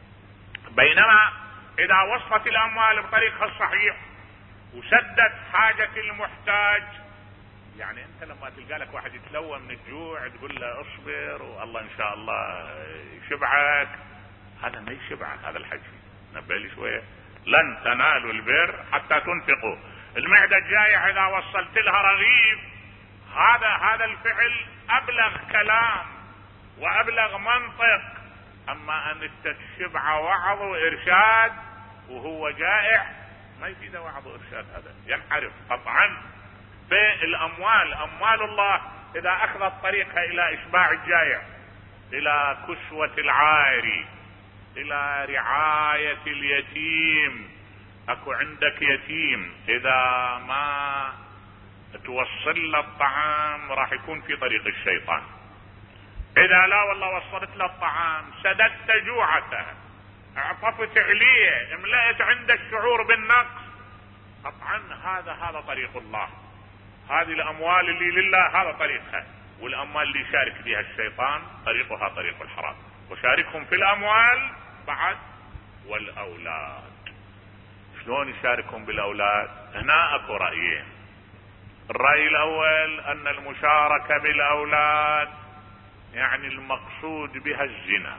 بينما اذا وصلت الاموال بطريقها الصحيح وسدت حاجة المحتاج، يعني انت لما تلقى لك واحد يتلوى من الجوع تقول له اصبر والله ان شاء الله يشبعك، هذا ما يشبعك، هذا الحكي نبالي شوية. لن تنالوا البر حتى تنفقوا. المعدة الجائعة اذا وصلت لها رغيف، هذا الفعل ابلغ كلام وابلغ منطق. اما ان تشبع وعظ وارشاد وهو جائع ما يفيد وعظ وارشاد، هذا ينحرف قطعا. فالاموال اموال الله اذا اخذت طريقها الى اشباع الجائع، الى كسوة العاري، الى رعاية اليتيم. اكو عندك يتيم اذا ما توصل له الطعام راح يكون في طريق الشيطان. اذا لا والله وصلت له الطعام سددت جوعته، اعطفت عليه، املأت عندك شعور بالنقص، قطعا هذا طريق الله. هذه الاموال اللي لله هذا طريقها، والاموال اللي يشارك فيها الشيطان طريقها طريق الحرام. وشاركهم في الاموال بعد والاولاد. شلون يشاركهم بالاولاد؟ هنا اكو رايين. الراي الاول ان المشاركة بالاولاد يعني المقصود بها الزنا،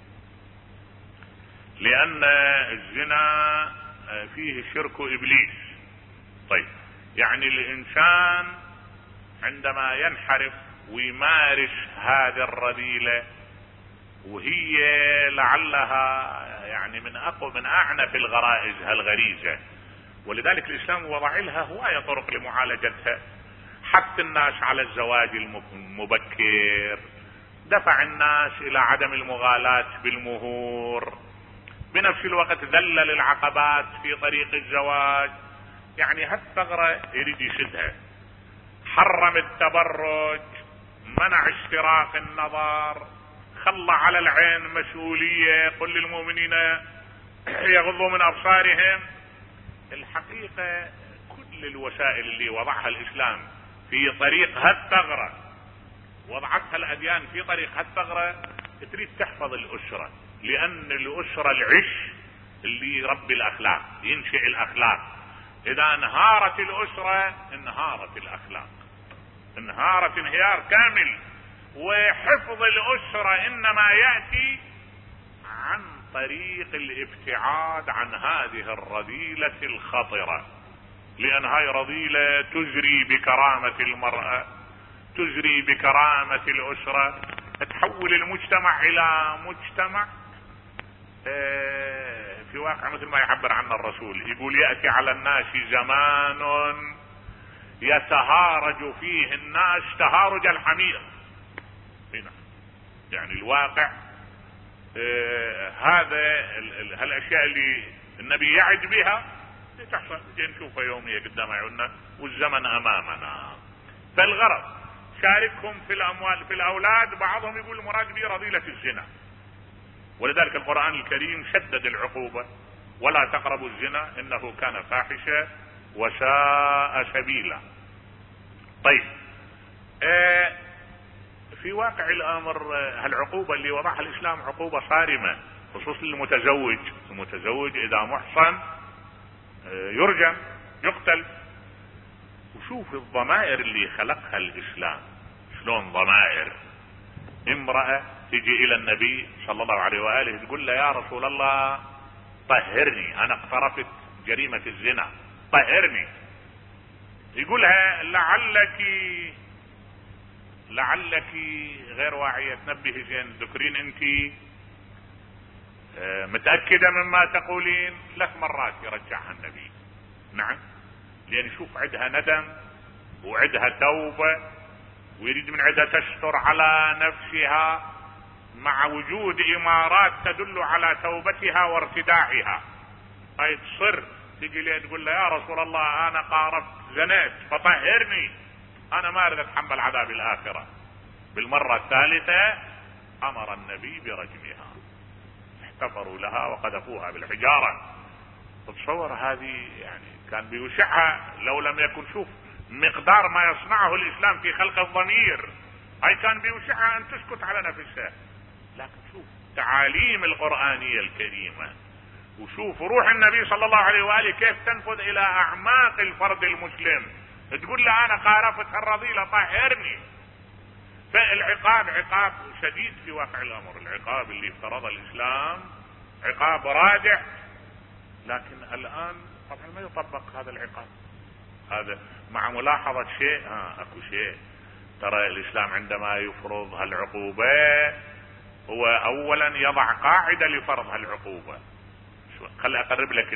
لان الزنا فيه شرك ابليس. طيب يعني الانسان عندما ينحرف ويمارس هذه الرذيلة، وهي لعلها يعني من اعنف الغرائز هالغريزة، ولذلك الاسلام وضع لها هواية طرق لمعالجتها. حث الناس على الزواج المبكر، دفع الناس الى عدم المغالاة بالمهور، بنفس الوقت ذلل العقبات في طريق الزواج. يعني هالثغرة يريد يسدها. حرم التبرج، منع اشتراك النظر، خلى على العين مسؤولية، قل للمؤمنين يغضوا من ابصارهم. الحقيقة كل الوسائل اللي وضعها الاسلام في طريق هالثغرة، وضعتها الاديان في طريق هالثغرة، تريد تحفظ الاسرة، لان الاسرة العش اللي يربي الاخلاق، ينشئ الاخلاق. اذا انهارت الاسرة انهارت الاخلاق، انهارت انهيار كامل. وحفظ الاسرة انما يأتي عن طريق الابتعاد عن هذه الرذيلة الخطرة، لان هاي رذيلة تزري بكرامة المرأة، تزري بكرامة الاسرة، تحول المجتمع الى مجتمع في واقع مثل ما يعبر عنه الرسول، يقول يأتي على الناس زمان يتهارج فيه الناس تهارج الحمير. هنا يعني الواقع هالاشياء اللي النبي يعد بها تحصل، نشوفها يوميا قدام عيوننا والزمن امامنا. فالغرض شاركهم في الاموال في الاولاد. بعضهم يقول المراد به رذيلة الزنا، ولذلك القرآن الكريم شدد العقوبة: ولا تقربوا الزنا انه كان فاحشة وساء سبيلا. طيب في واقع الامر هالعقوبة اللي وضعها الاسلام عقوبة صارمة، خصوصا للمتزوج. المتزوج اذا محصن يرجم يقتل. وشوف الضمائر اللي خلقها الاسلام، شلون ضمائر. امرأة تجي الى النبي صلى الله عليه وآله تقول له: يا رسول الله طهرني، انا اقترفت جريمة الزنا، طهرني. يقولها: لعلك غير واعية، تنبهي زين، ذكرين انت متأكدة مما تقولين؟ 3 مرات يرجعها النبي. نعم، لان يشوف عندها ندم وعندها توبة، ويريد من عندها تستر على نفسها مع وجود امارات تدل على توبتها وارتداعها. هاي تصر تجي ليه تقول له: يا رسول الله انا قارفت زنيت فطهرني، انا ما اريد اتحمل عذاب الاخرة. بالمرة الثالثة امر النبي برجمها، احتفروا لها وقذفوها بالحجارة. تتصور هذه يعني كان بيوسعها لو لم يكن، شوف مقدار ما يصنعه الاسلام في خلق الضمير، هاي كان بيوسعها ان تسكت على نفسها. لكن شوف تعاليم القرآنية الكريمة، وشوف روح النبي صلى الله عليه وآله كيف تنفذ الى اعماق الفرد المسلم. تقول له: انا قارفت الرذيلة طهرني. فالعقاب عقاب شديد في واقع الامر. العقاب اللي افترض الاسلام عقاب رادع لكن الآن طبعا ما يطبق هذا العقاب. هذا مع ملاحظة شيء، اكو شيء، ترى الإسلام عندما يفرض هالعقوبة هو أولا يضع قاعدة لفرض هالعقوبة. خلي أقرب لك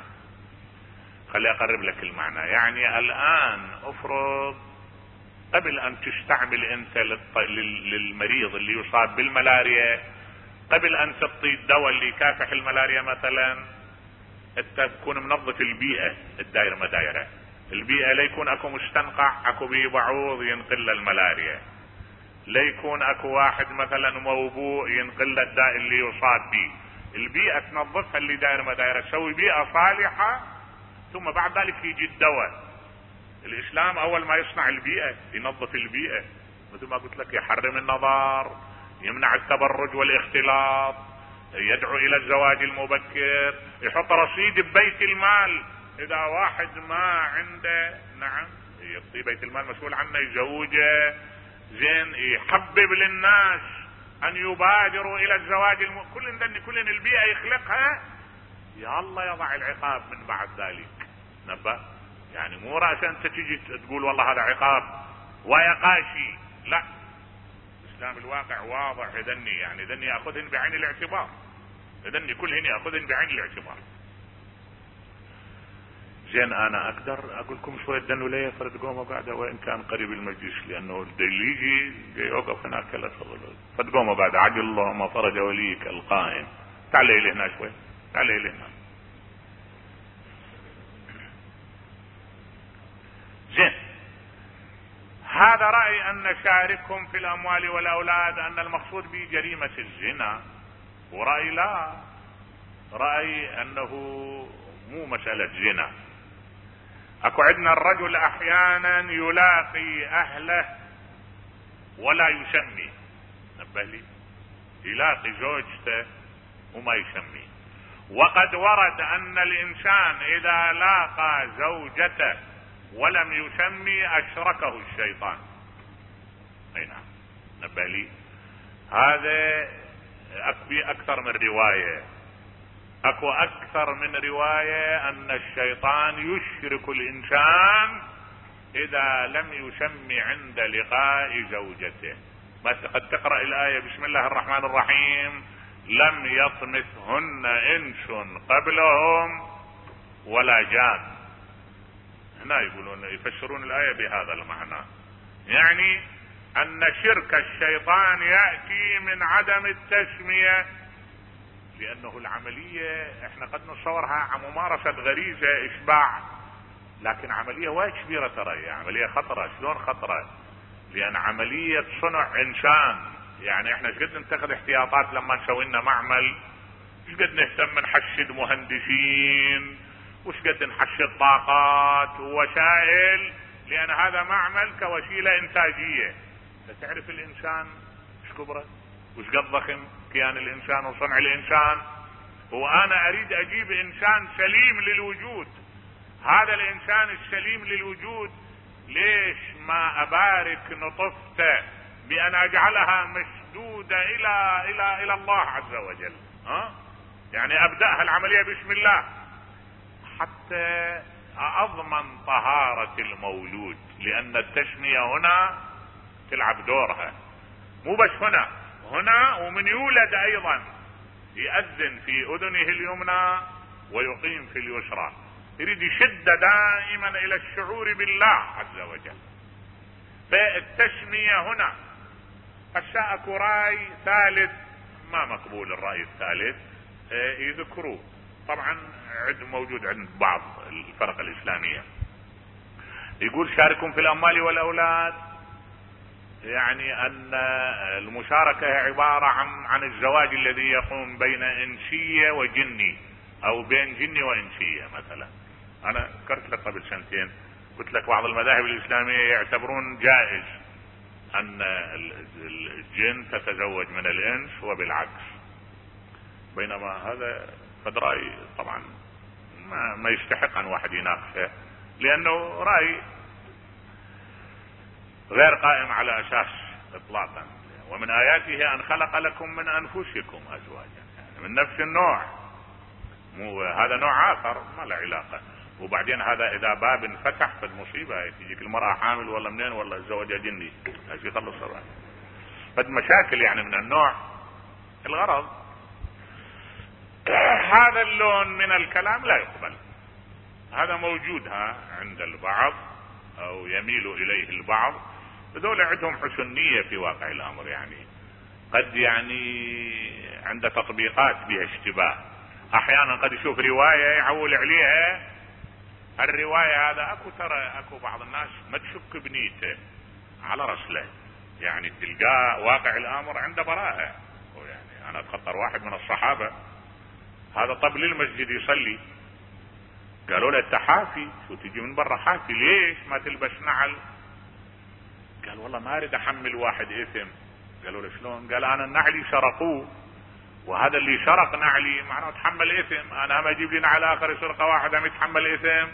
المعنى. يعني الآن افرض قبل أن تستعمل أنت للمريض اللي يصاب بالملاريا، قبل أن تعطي الدواء اللي يكافح الملاريا مثلا، انت تكون منظف البيئة، الدائرة مدايرة البيئة، ليكون اكو مستنقع اكو بيه بعوض ينقل الملاريا، ليكون اكو واحد مثلا موبوء ينقل الداء اللي يصاب به. البيئة تنظفها اللي دايرة مدايرة، تسوي بيئة صالحة، ثم بعد ذلك يجي الدواء. الاسلام اول ما يصنع البيئة ينظف البيئة، مثل ما قلت لك يحرم النظر، يمنع التبرج والاختلاط، يدعو الى الزواج المبكر، يحط رصيد ببيت المال اذا واحد ما عنده، نعم يعطي بيت المال مسؤول عنه، يزوجه زين، يحبب للناس ان يبادروا الى الزواج كل البيئة يخلقها، يا الله يضع العقاب من بعد ذلك. نبه يعني مو رأسا انت تجي تقول والله هذا عقاب ويقاشي، لا، الاسلام الواقع واضح يدني، يعني يدني ياخذهن بعين الاعتبار، يدني كلهن ياخذهن بعين الاعتبار. زين انا اقدر اقول لكم شويه دنوا لي فرد قومه بعد، وان كان قريب المجلس، لانه اللي يجي يوقف هناك لا تفضل فرد قومه بعد، عجل اللهم فرج وليك القائم. تعال لي هنا شوي، تعال لي هنا. زين، هذا رأي أن نشاركهم في الأموال والأولاد أن المقصود به جريمة الزنا، ورأي لا، رأي أنه مو مسألة زنا. أكو عندنا الرجل أحيانا يلاقي أهله ولا يسمي، نبه لي، يلاقي زوجته وما يسمي. وقد ورد أن الإنسان إذا لاقى زوجته ولم يسمي أشركه الشيطان. اي نعم، نبه لي، هذا اكثر من رواية، اكو اكثر من رواية ان الشيطان يشرك الانسان اذا لم يسمي عند لقاء زوجته. ما قد تقرأ الآية بسم الله الرحمن الرحيم لم يطمثهن انس قبلهم ولا جان. هنا يقولون يفسرون الآية بهذا المعنى، يعني أن شرك الشيطان يأتي من عدم التسمية، لأنه العملية احنا قد نصورها ممارسة غريزة إشباع، لكن عملية وايد كبيرة، ترى عملية خطرة. شلون خطرة؟ لأن عملية صنع إنسان، يعني احنا شقد نتخذ احتياطات لما نسوي لنا معمل، شقد نهتم نحشد مهندسين، وش قد نحشد طاقات ووسائل، لان هذا معمل كوسيلة انتاجية. فتعرف الانسان ايش كبره وش قد ضخم كيان الانسان وصنع الانسان، وانا اريد اجيب انسان سليم للوجود. هذا الانسان السليم للوجود ليش ما ابارك نطفته بان اجعلها مشدودة الى الله عز وجل؟ يعني ابدأها العملية بسم الله حتى اضمن طهارة المولود، لان التسمية هنا تلعب دورها، مو بس هنا ومن يولد ايضا يأذن في اذنه اليمنى ويقيم في اليسرى، يريد يشد دائما الى الشعور بالله عز وجل. فالتسمية هنا. هسه اكو راي ثالث ما مقبول، الرأي الثالث يذكروه طبعا موجود عند بعض الفرق الإسلامية، يقول شاركهم في الأموال والأولاد، يعني أن المشاركة عبارة عن الزواج الذي يقوم بين إنسية وجني، أو بين جني وإنسية. مثلا أنا ذكرت لك قبل سنتين قلت لك بعض المذاهب الإسلامية يعتبرون جائز أن الجن تتزوج من الإنس وبالعكس، بينما هذا قد رأي طبعا ما يستحق أن واحد يناقشه، لأنه رأي غير قائم على أساس إطلاقا. ومن آياته أن خلق لكم من أنفسكم أزواجا، يعني من نفس النوع، مو هذا نوع اخر ما له علاقة. وبعدين هذا اذا باب انفتح فالمصيبة تجيك المرأة حامل والله منين والله زوجها جني ايش يخلص الرأي. فد مشاكل يعني من النوع. الغرض هذا اللون من الكلام لا يقبل. هذا موجود عند البعض او يميل اليه البعض. هذول عندهم حسن نية في واقع الامر، يعني قد يعني عند تطبيقات بها اشتباه. احيانا قد يشوف رواية يعول عليها الرواية هذا اكو بعض الناس ما تشك بنيته على رسله، يعني تلقاه واقع الامر عنده براءة. يعني انا اتخطر واحد من الصحابة هذا طب للمسجد يصلي، قالوا له انت حافي شو تجي من برا حافي ليش ما تلبس نعل؟ قال والله ما اريد احمل واحد اثم. قالوا له شلون؟ قال انا نعلي سرقوه وهذا اللي سرق نعلي معناه تحمل اثم، انا ما اجيب لي نعل اخر يسرقه واحد هم يتحمل اثم.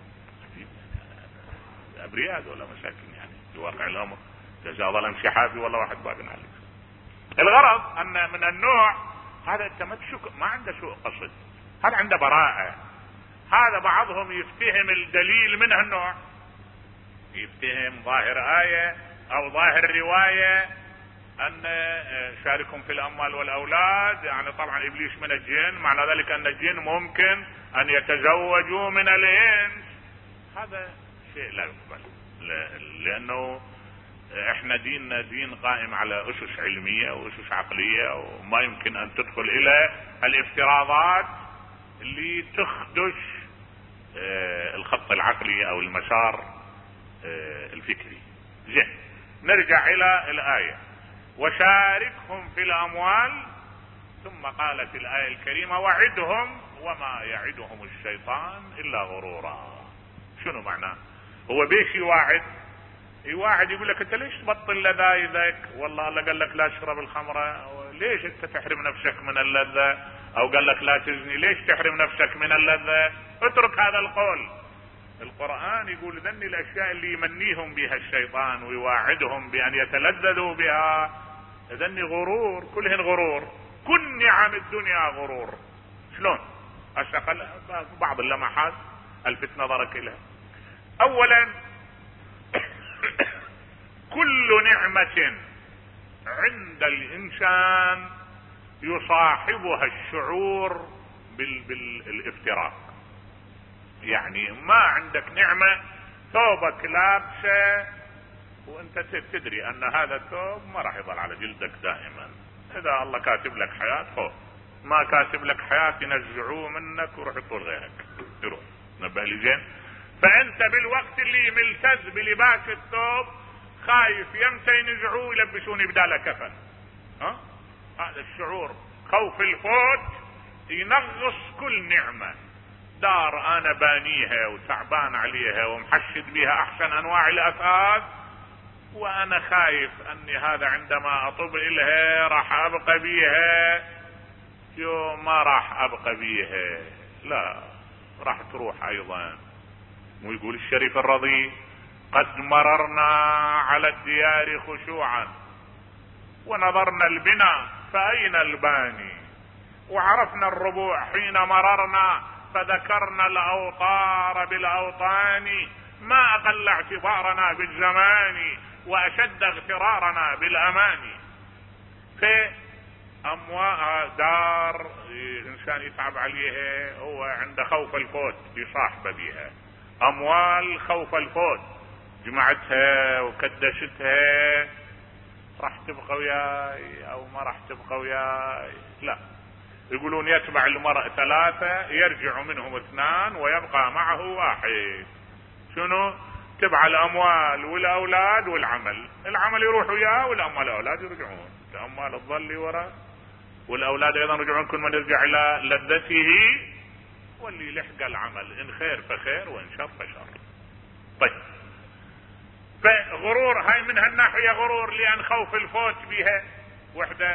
ابرياء ولا مشاكل يعني في واقع الامر. جزاه ظل امشي حافي والله واحد باقي نعلي. الغرض ان من النوع هذا انت ما تشك ما عنده سوء قصد، هذا عنده براءة. هذا بعضهم يفتهم الدليل من هالنوع، يفتهم ظاهر آية او ظاهر رواية ان شاركهم في الاموال والاولاد، يعني طبعا ابليس من الجن معنى ذلك ان الجن ممكن ان يتزوجوا من الانس. هذا شيء لا يقبل، لانه احنا ديننا دين قائم على اسس علمية واسس عقلية، وما يمكن ان تدخل الى الافتراضات اللي تخدش الخط العقلي او المسار الفكري. زين، نرجع الى الاية وشاركهم في الاموال، ثم قالت الاية الكريمة وعدهم وما يعدهم الشيطان الا غرورا. شنو معناه؟ هو بيش يواعد يقول لك انت ليش تبطل لذايذك؟ والله الله قال لك لا تشرب الخمرة، ليش انت تحرم نفسك من اللذة؟ او قال لك لا تزني، ليش تحرم نفسك من اللذة؟ اترك هذا القول. القرآن يقول ذني الاشياء اللي يمنيهم بها الشيطان ويواعدهم بان يتلذذوا بها، ذني غرور، كلهن غرور، كل نعم الدنيا غرور. شلون؟ اشتغل بعض اللمحات الفت نظرك اليها. اولا كل نعمة عند الانسان يصاحبها الشعور بالافتراق. يعني ما عندك نعمة ثوبك لابسه وانت تدري ان هذا الثوب ما راح يظل على جلدك دائما، اذا الله كاتب لك حياة خذ، ما كاتب لك حياة ينزعوه منك وروح يطول غيرك يروح. نبه لي زين. فانت بالوقت اللي ملتز بلباس الثوب خايف يمتى ينزعوه يلبسوني بداله كفن. هذا الشعور خوف الفوت ينغص كل نعمة. دار انا بانيها وتعبان عليها ومحشد بها احسن انواع الاثاث، وانا خايف اني هذا عندما اطب الها راح ابقى بيها، يوم ما راح ابقى بيها لا راح تروح ايضا. ويقول الشريف الرضي قد مررنا على الديار خشوعا ونظرنا البنا فأين الباني، وعرفنا الربوع حين مررنا فذكرنا الأوطار بالأوطان، ما أقل اعتبارنا بالزمان وأشد اغترارنا بالأماني. في دار إنسان يتعب عليها هو عنده خوف الفوت يصاحب بها، أموال خوف الفوت جمعتها وكدشتها راح تبقى وياي او ما راح تبقى وياي. لا، يقولون يتبع المرء ثلاثة يرجع منهم اثنان ويبقى معه واحد. شنو؟ تبع الاموال والاولاد والعمل. العمل يروح وياه والاموال الاولاد يرجعون، الاموال تظل وراء والاولاد ايضا يرجعون، كل من يرجع الى لذته واللي لحق العمل، ان خير فخير وان شر فشر. طيب، فغرور هاي من هالناحية غرور لان خوف الفوت بها وحدة.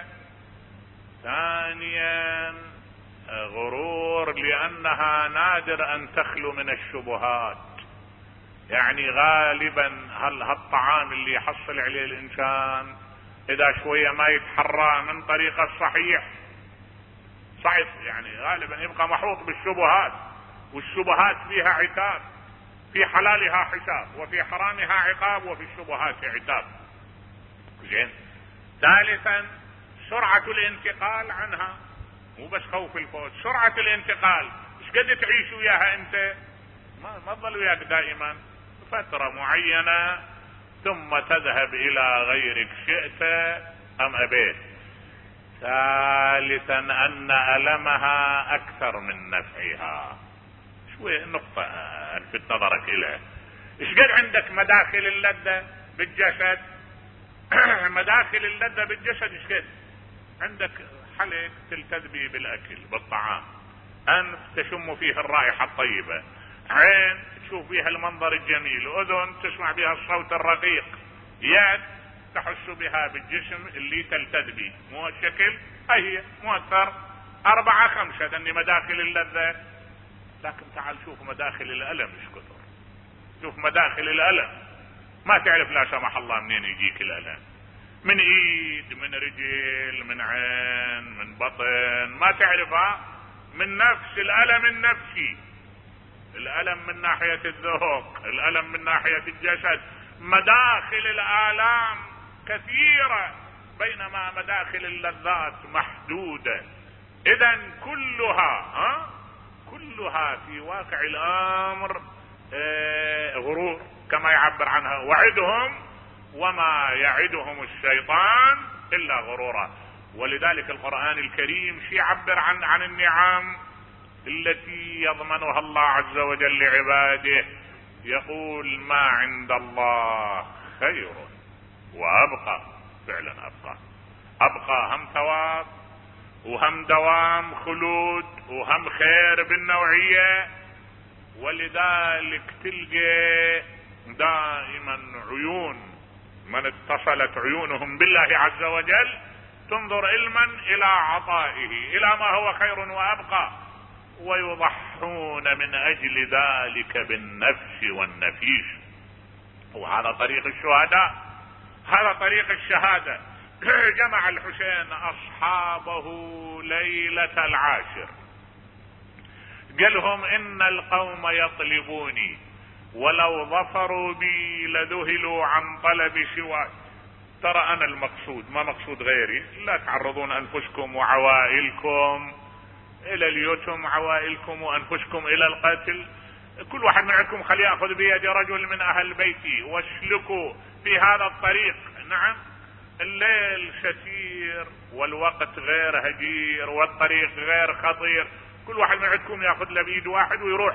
ثانيا غرور لانها نادر ان تخلو من الشبهات. يعني غالبا هالطعام اللي يحصل عليه الانسان اذا شوية ما يتحرى من طريق الصحيح ضعف، يعني غالبا يبقى محوط بالشبهات، والشبهات فيها عتاب، في حلالها حساب وفي حرامها عقاب وفي الشبهات عتاب. زين. ثالثا سرعة الانتقال عنها، مو بس خوف الفوت، سرعة الانتقال. ايش قد تعيش وياها انت؟ ما تظل وياك دائما، فترة معينة ثم تذهب الى غيرك شئت ام ابيت. ثالثا ان المها اكثر من نفعها. شوية نقطة الفت نظرك اليها. ايش قد عندك مداخل اللذة بالجسد؟ مداخل اللذة بالجسد ايش قد عندك؟ حلق تلتذ به بالاكل بالطعام، انف تشم فيه الرائحة الطيبة، عين تشوف بها المنظر الجميل، اذن تسمع بها الصوت الرقيق، يد تحس بها بالجسم اللي تلتذ به. مو الشكل هي مؤثر. 4 5 ذني مداخل اللذة. لكن تعال شوف مداخل الالم ايش كثر. شوف مداخل الالم، ما تعرف لا سمح الله منين يجيك الالم، من ايد، من رجل، من عين، من بطن، ما تعرفها. من نفس الالم النفسي، الالم من ناحية الذوق، الالم من ناحية الجسد. مداخل الالام كثيرة بينما مداخل اللذات محدودة. اذا كلها في واقع الامر غرور كما يعبر عنها، وعدهم وما يعدهم الشيطان الا غرورا. ولذلك القرآن الكريم يعبر عن النعم التي يضمنها الله عز وجل لعباده، يقول ما عند الله خير وابقى. فعلا ابقى هم ثواب وهم دوام خلود وهم خير بالنوعية. ولذلك تلقى دائما عيون من اتصلت عيونهم بالله عز وجل تنظر علما الى عطائه، الى ما هو خير وابقى، ويضحون من اجل ذلك بالنفس والنفيس. وهذا طريق الشهداء، هذا طريق الشهادة. جمع الحسين اصحابه ليلة العاشر، قالهم ان القوم يطلبوني ولو ظفروا بي لذهلوا عن طلب سواي. ترى انا المقصود، ما مقصود غيري. لا تعرضون انفسكم وعوائلكم الى اليتم، عوائلكم وانفسكم الى القتل. كل واحد منكم خلي ياخذ بيد رجل من اهل بيتي واسلكوا في هذا الطريق. نعم، الليل ستير والوقت غير هجير والطريق غير خطير. كل واحد منكم ياخذ له بيد واحد ويروح.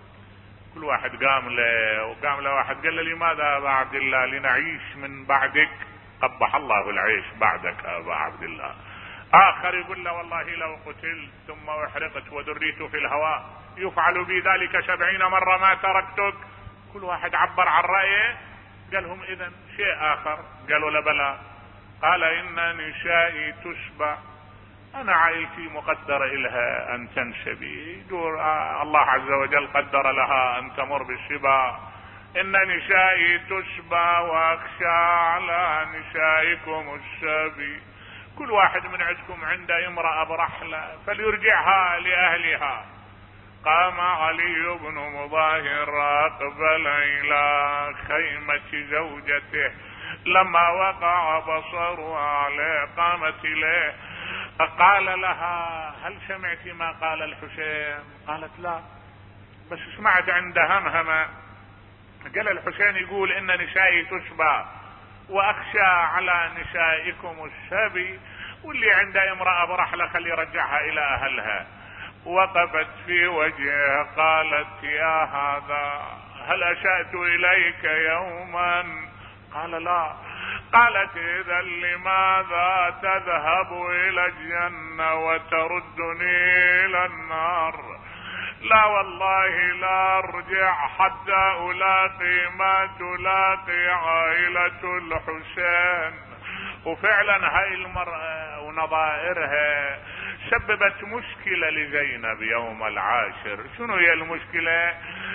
كل واحد قام له واحد قال له لماذا يا ابا عبد الله لنعيش من بعدك؟ قبح الله العيش بعدك يا ابا عبد الله. اخر يقول له والله لو قتلت ثم احرقت وذريت في الهواء يفعل بي ذلك 70 مرة ما تركتك. كل واحد عبر عن رأيه. قالهم اذا شيء اخر؟ قالوا لا بلى. قال ان نسائي تشبع، انا عائلتي مقدر الها ان تنشبي، الله عز وجل قدر لها ان تمر بالشبا. ان نسائي تشبع واخشى على نسائكم الشبي. كل واحد من عندكم عنده امرأة برحلة فليرجعها لأهلها. قام علي بن مظاهر أقبل إلى خيمة زوجته، لما وقع بصره عليه قامت إليه قال لها هل سمعت ما قال الحسين؟ قالت لا، بس سمعت عند همهمة. قال الحسين يقول ان نسائي تشبع واخشى على نسائكم الشبي، واللي عنده امرأة برحلة خلي يرجعها الى اهلها. وقفت في وجهه قالت يا هذا هل اشأت اليك يوما؟ قال لا. قالت اذا لماذا تذهب الى الجنة وتردني الى النار؟ لا والله لا ارجع حتى الاقي ما تلاقي عائلة الحسين. وفعلا هاي المرأة ونظائرها سببت مشكلة لزينب يوم العاشر. شنو هي المشكلة؟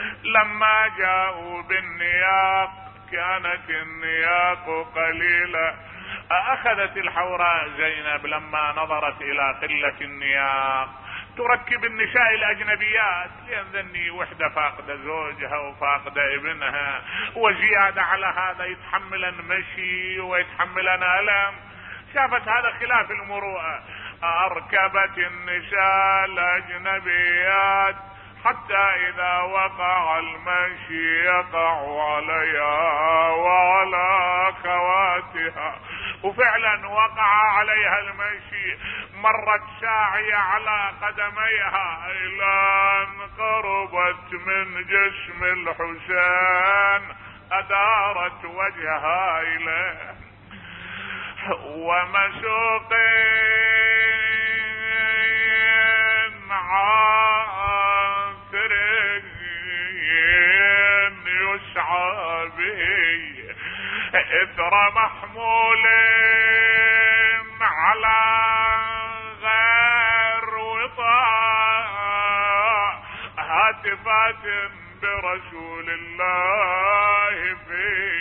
لما جاءوا بالنياق كانت النياق قليلة. اخذت الحوراء زينب لما نظرت الى قلة النياق تركب النساء الاجنبيات لان ذني وحدة فاقدة زوجها وفاقدة ابنها، وزيادة على هذا يتحملن مشي ويتحملن الم. شافت هذا خلاف المروءة، اركبت النساء الاجنبيات حتى اذا وقع المشي يقع عليها وعلى اخواتها. وفعلا وقع عليها المشي، مرت ساعية على قدميها الى ان قربت من جسم الحسين، ادارت وجهها اليه ومسوقين عاثرين يسعى به اثر محمولين على غير وطاء هاتفات برسول الله في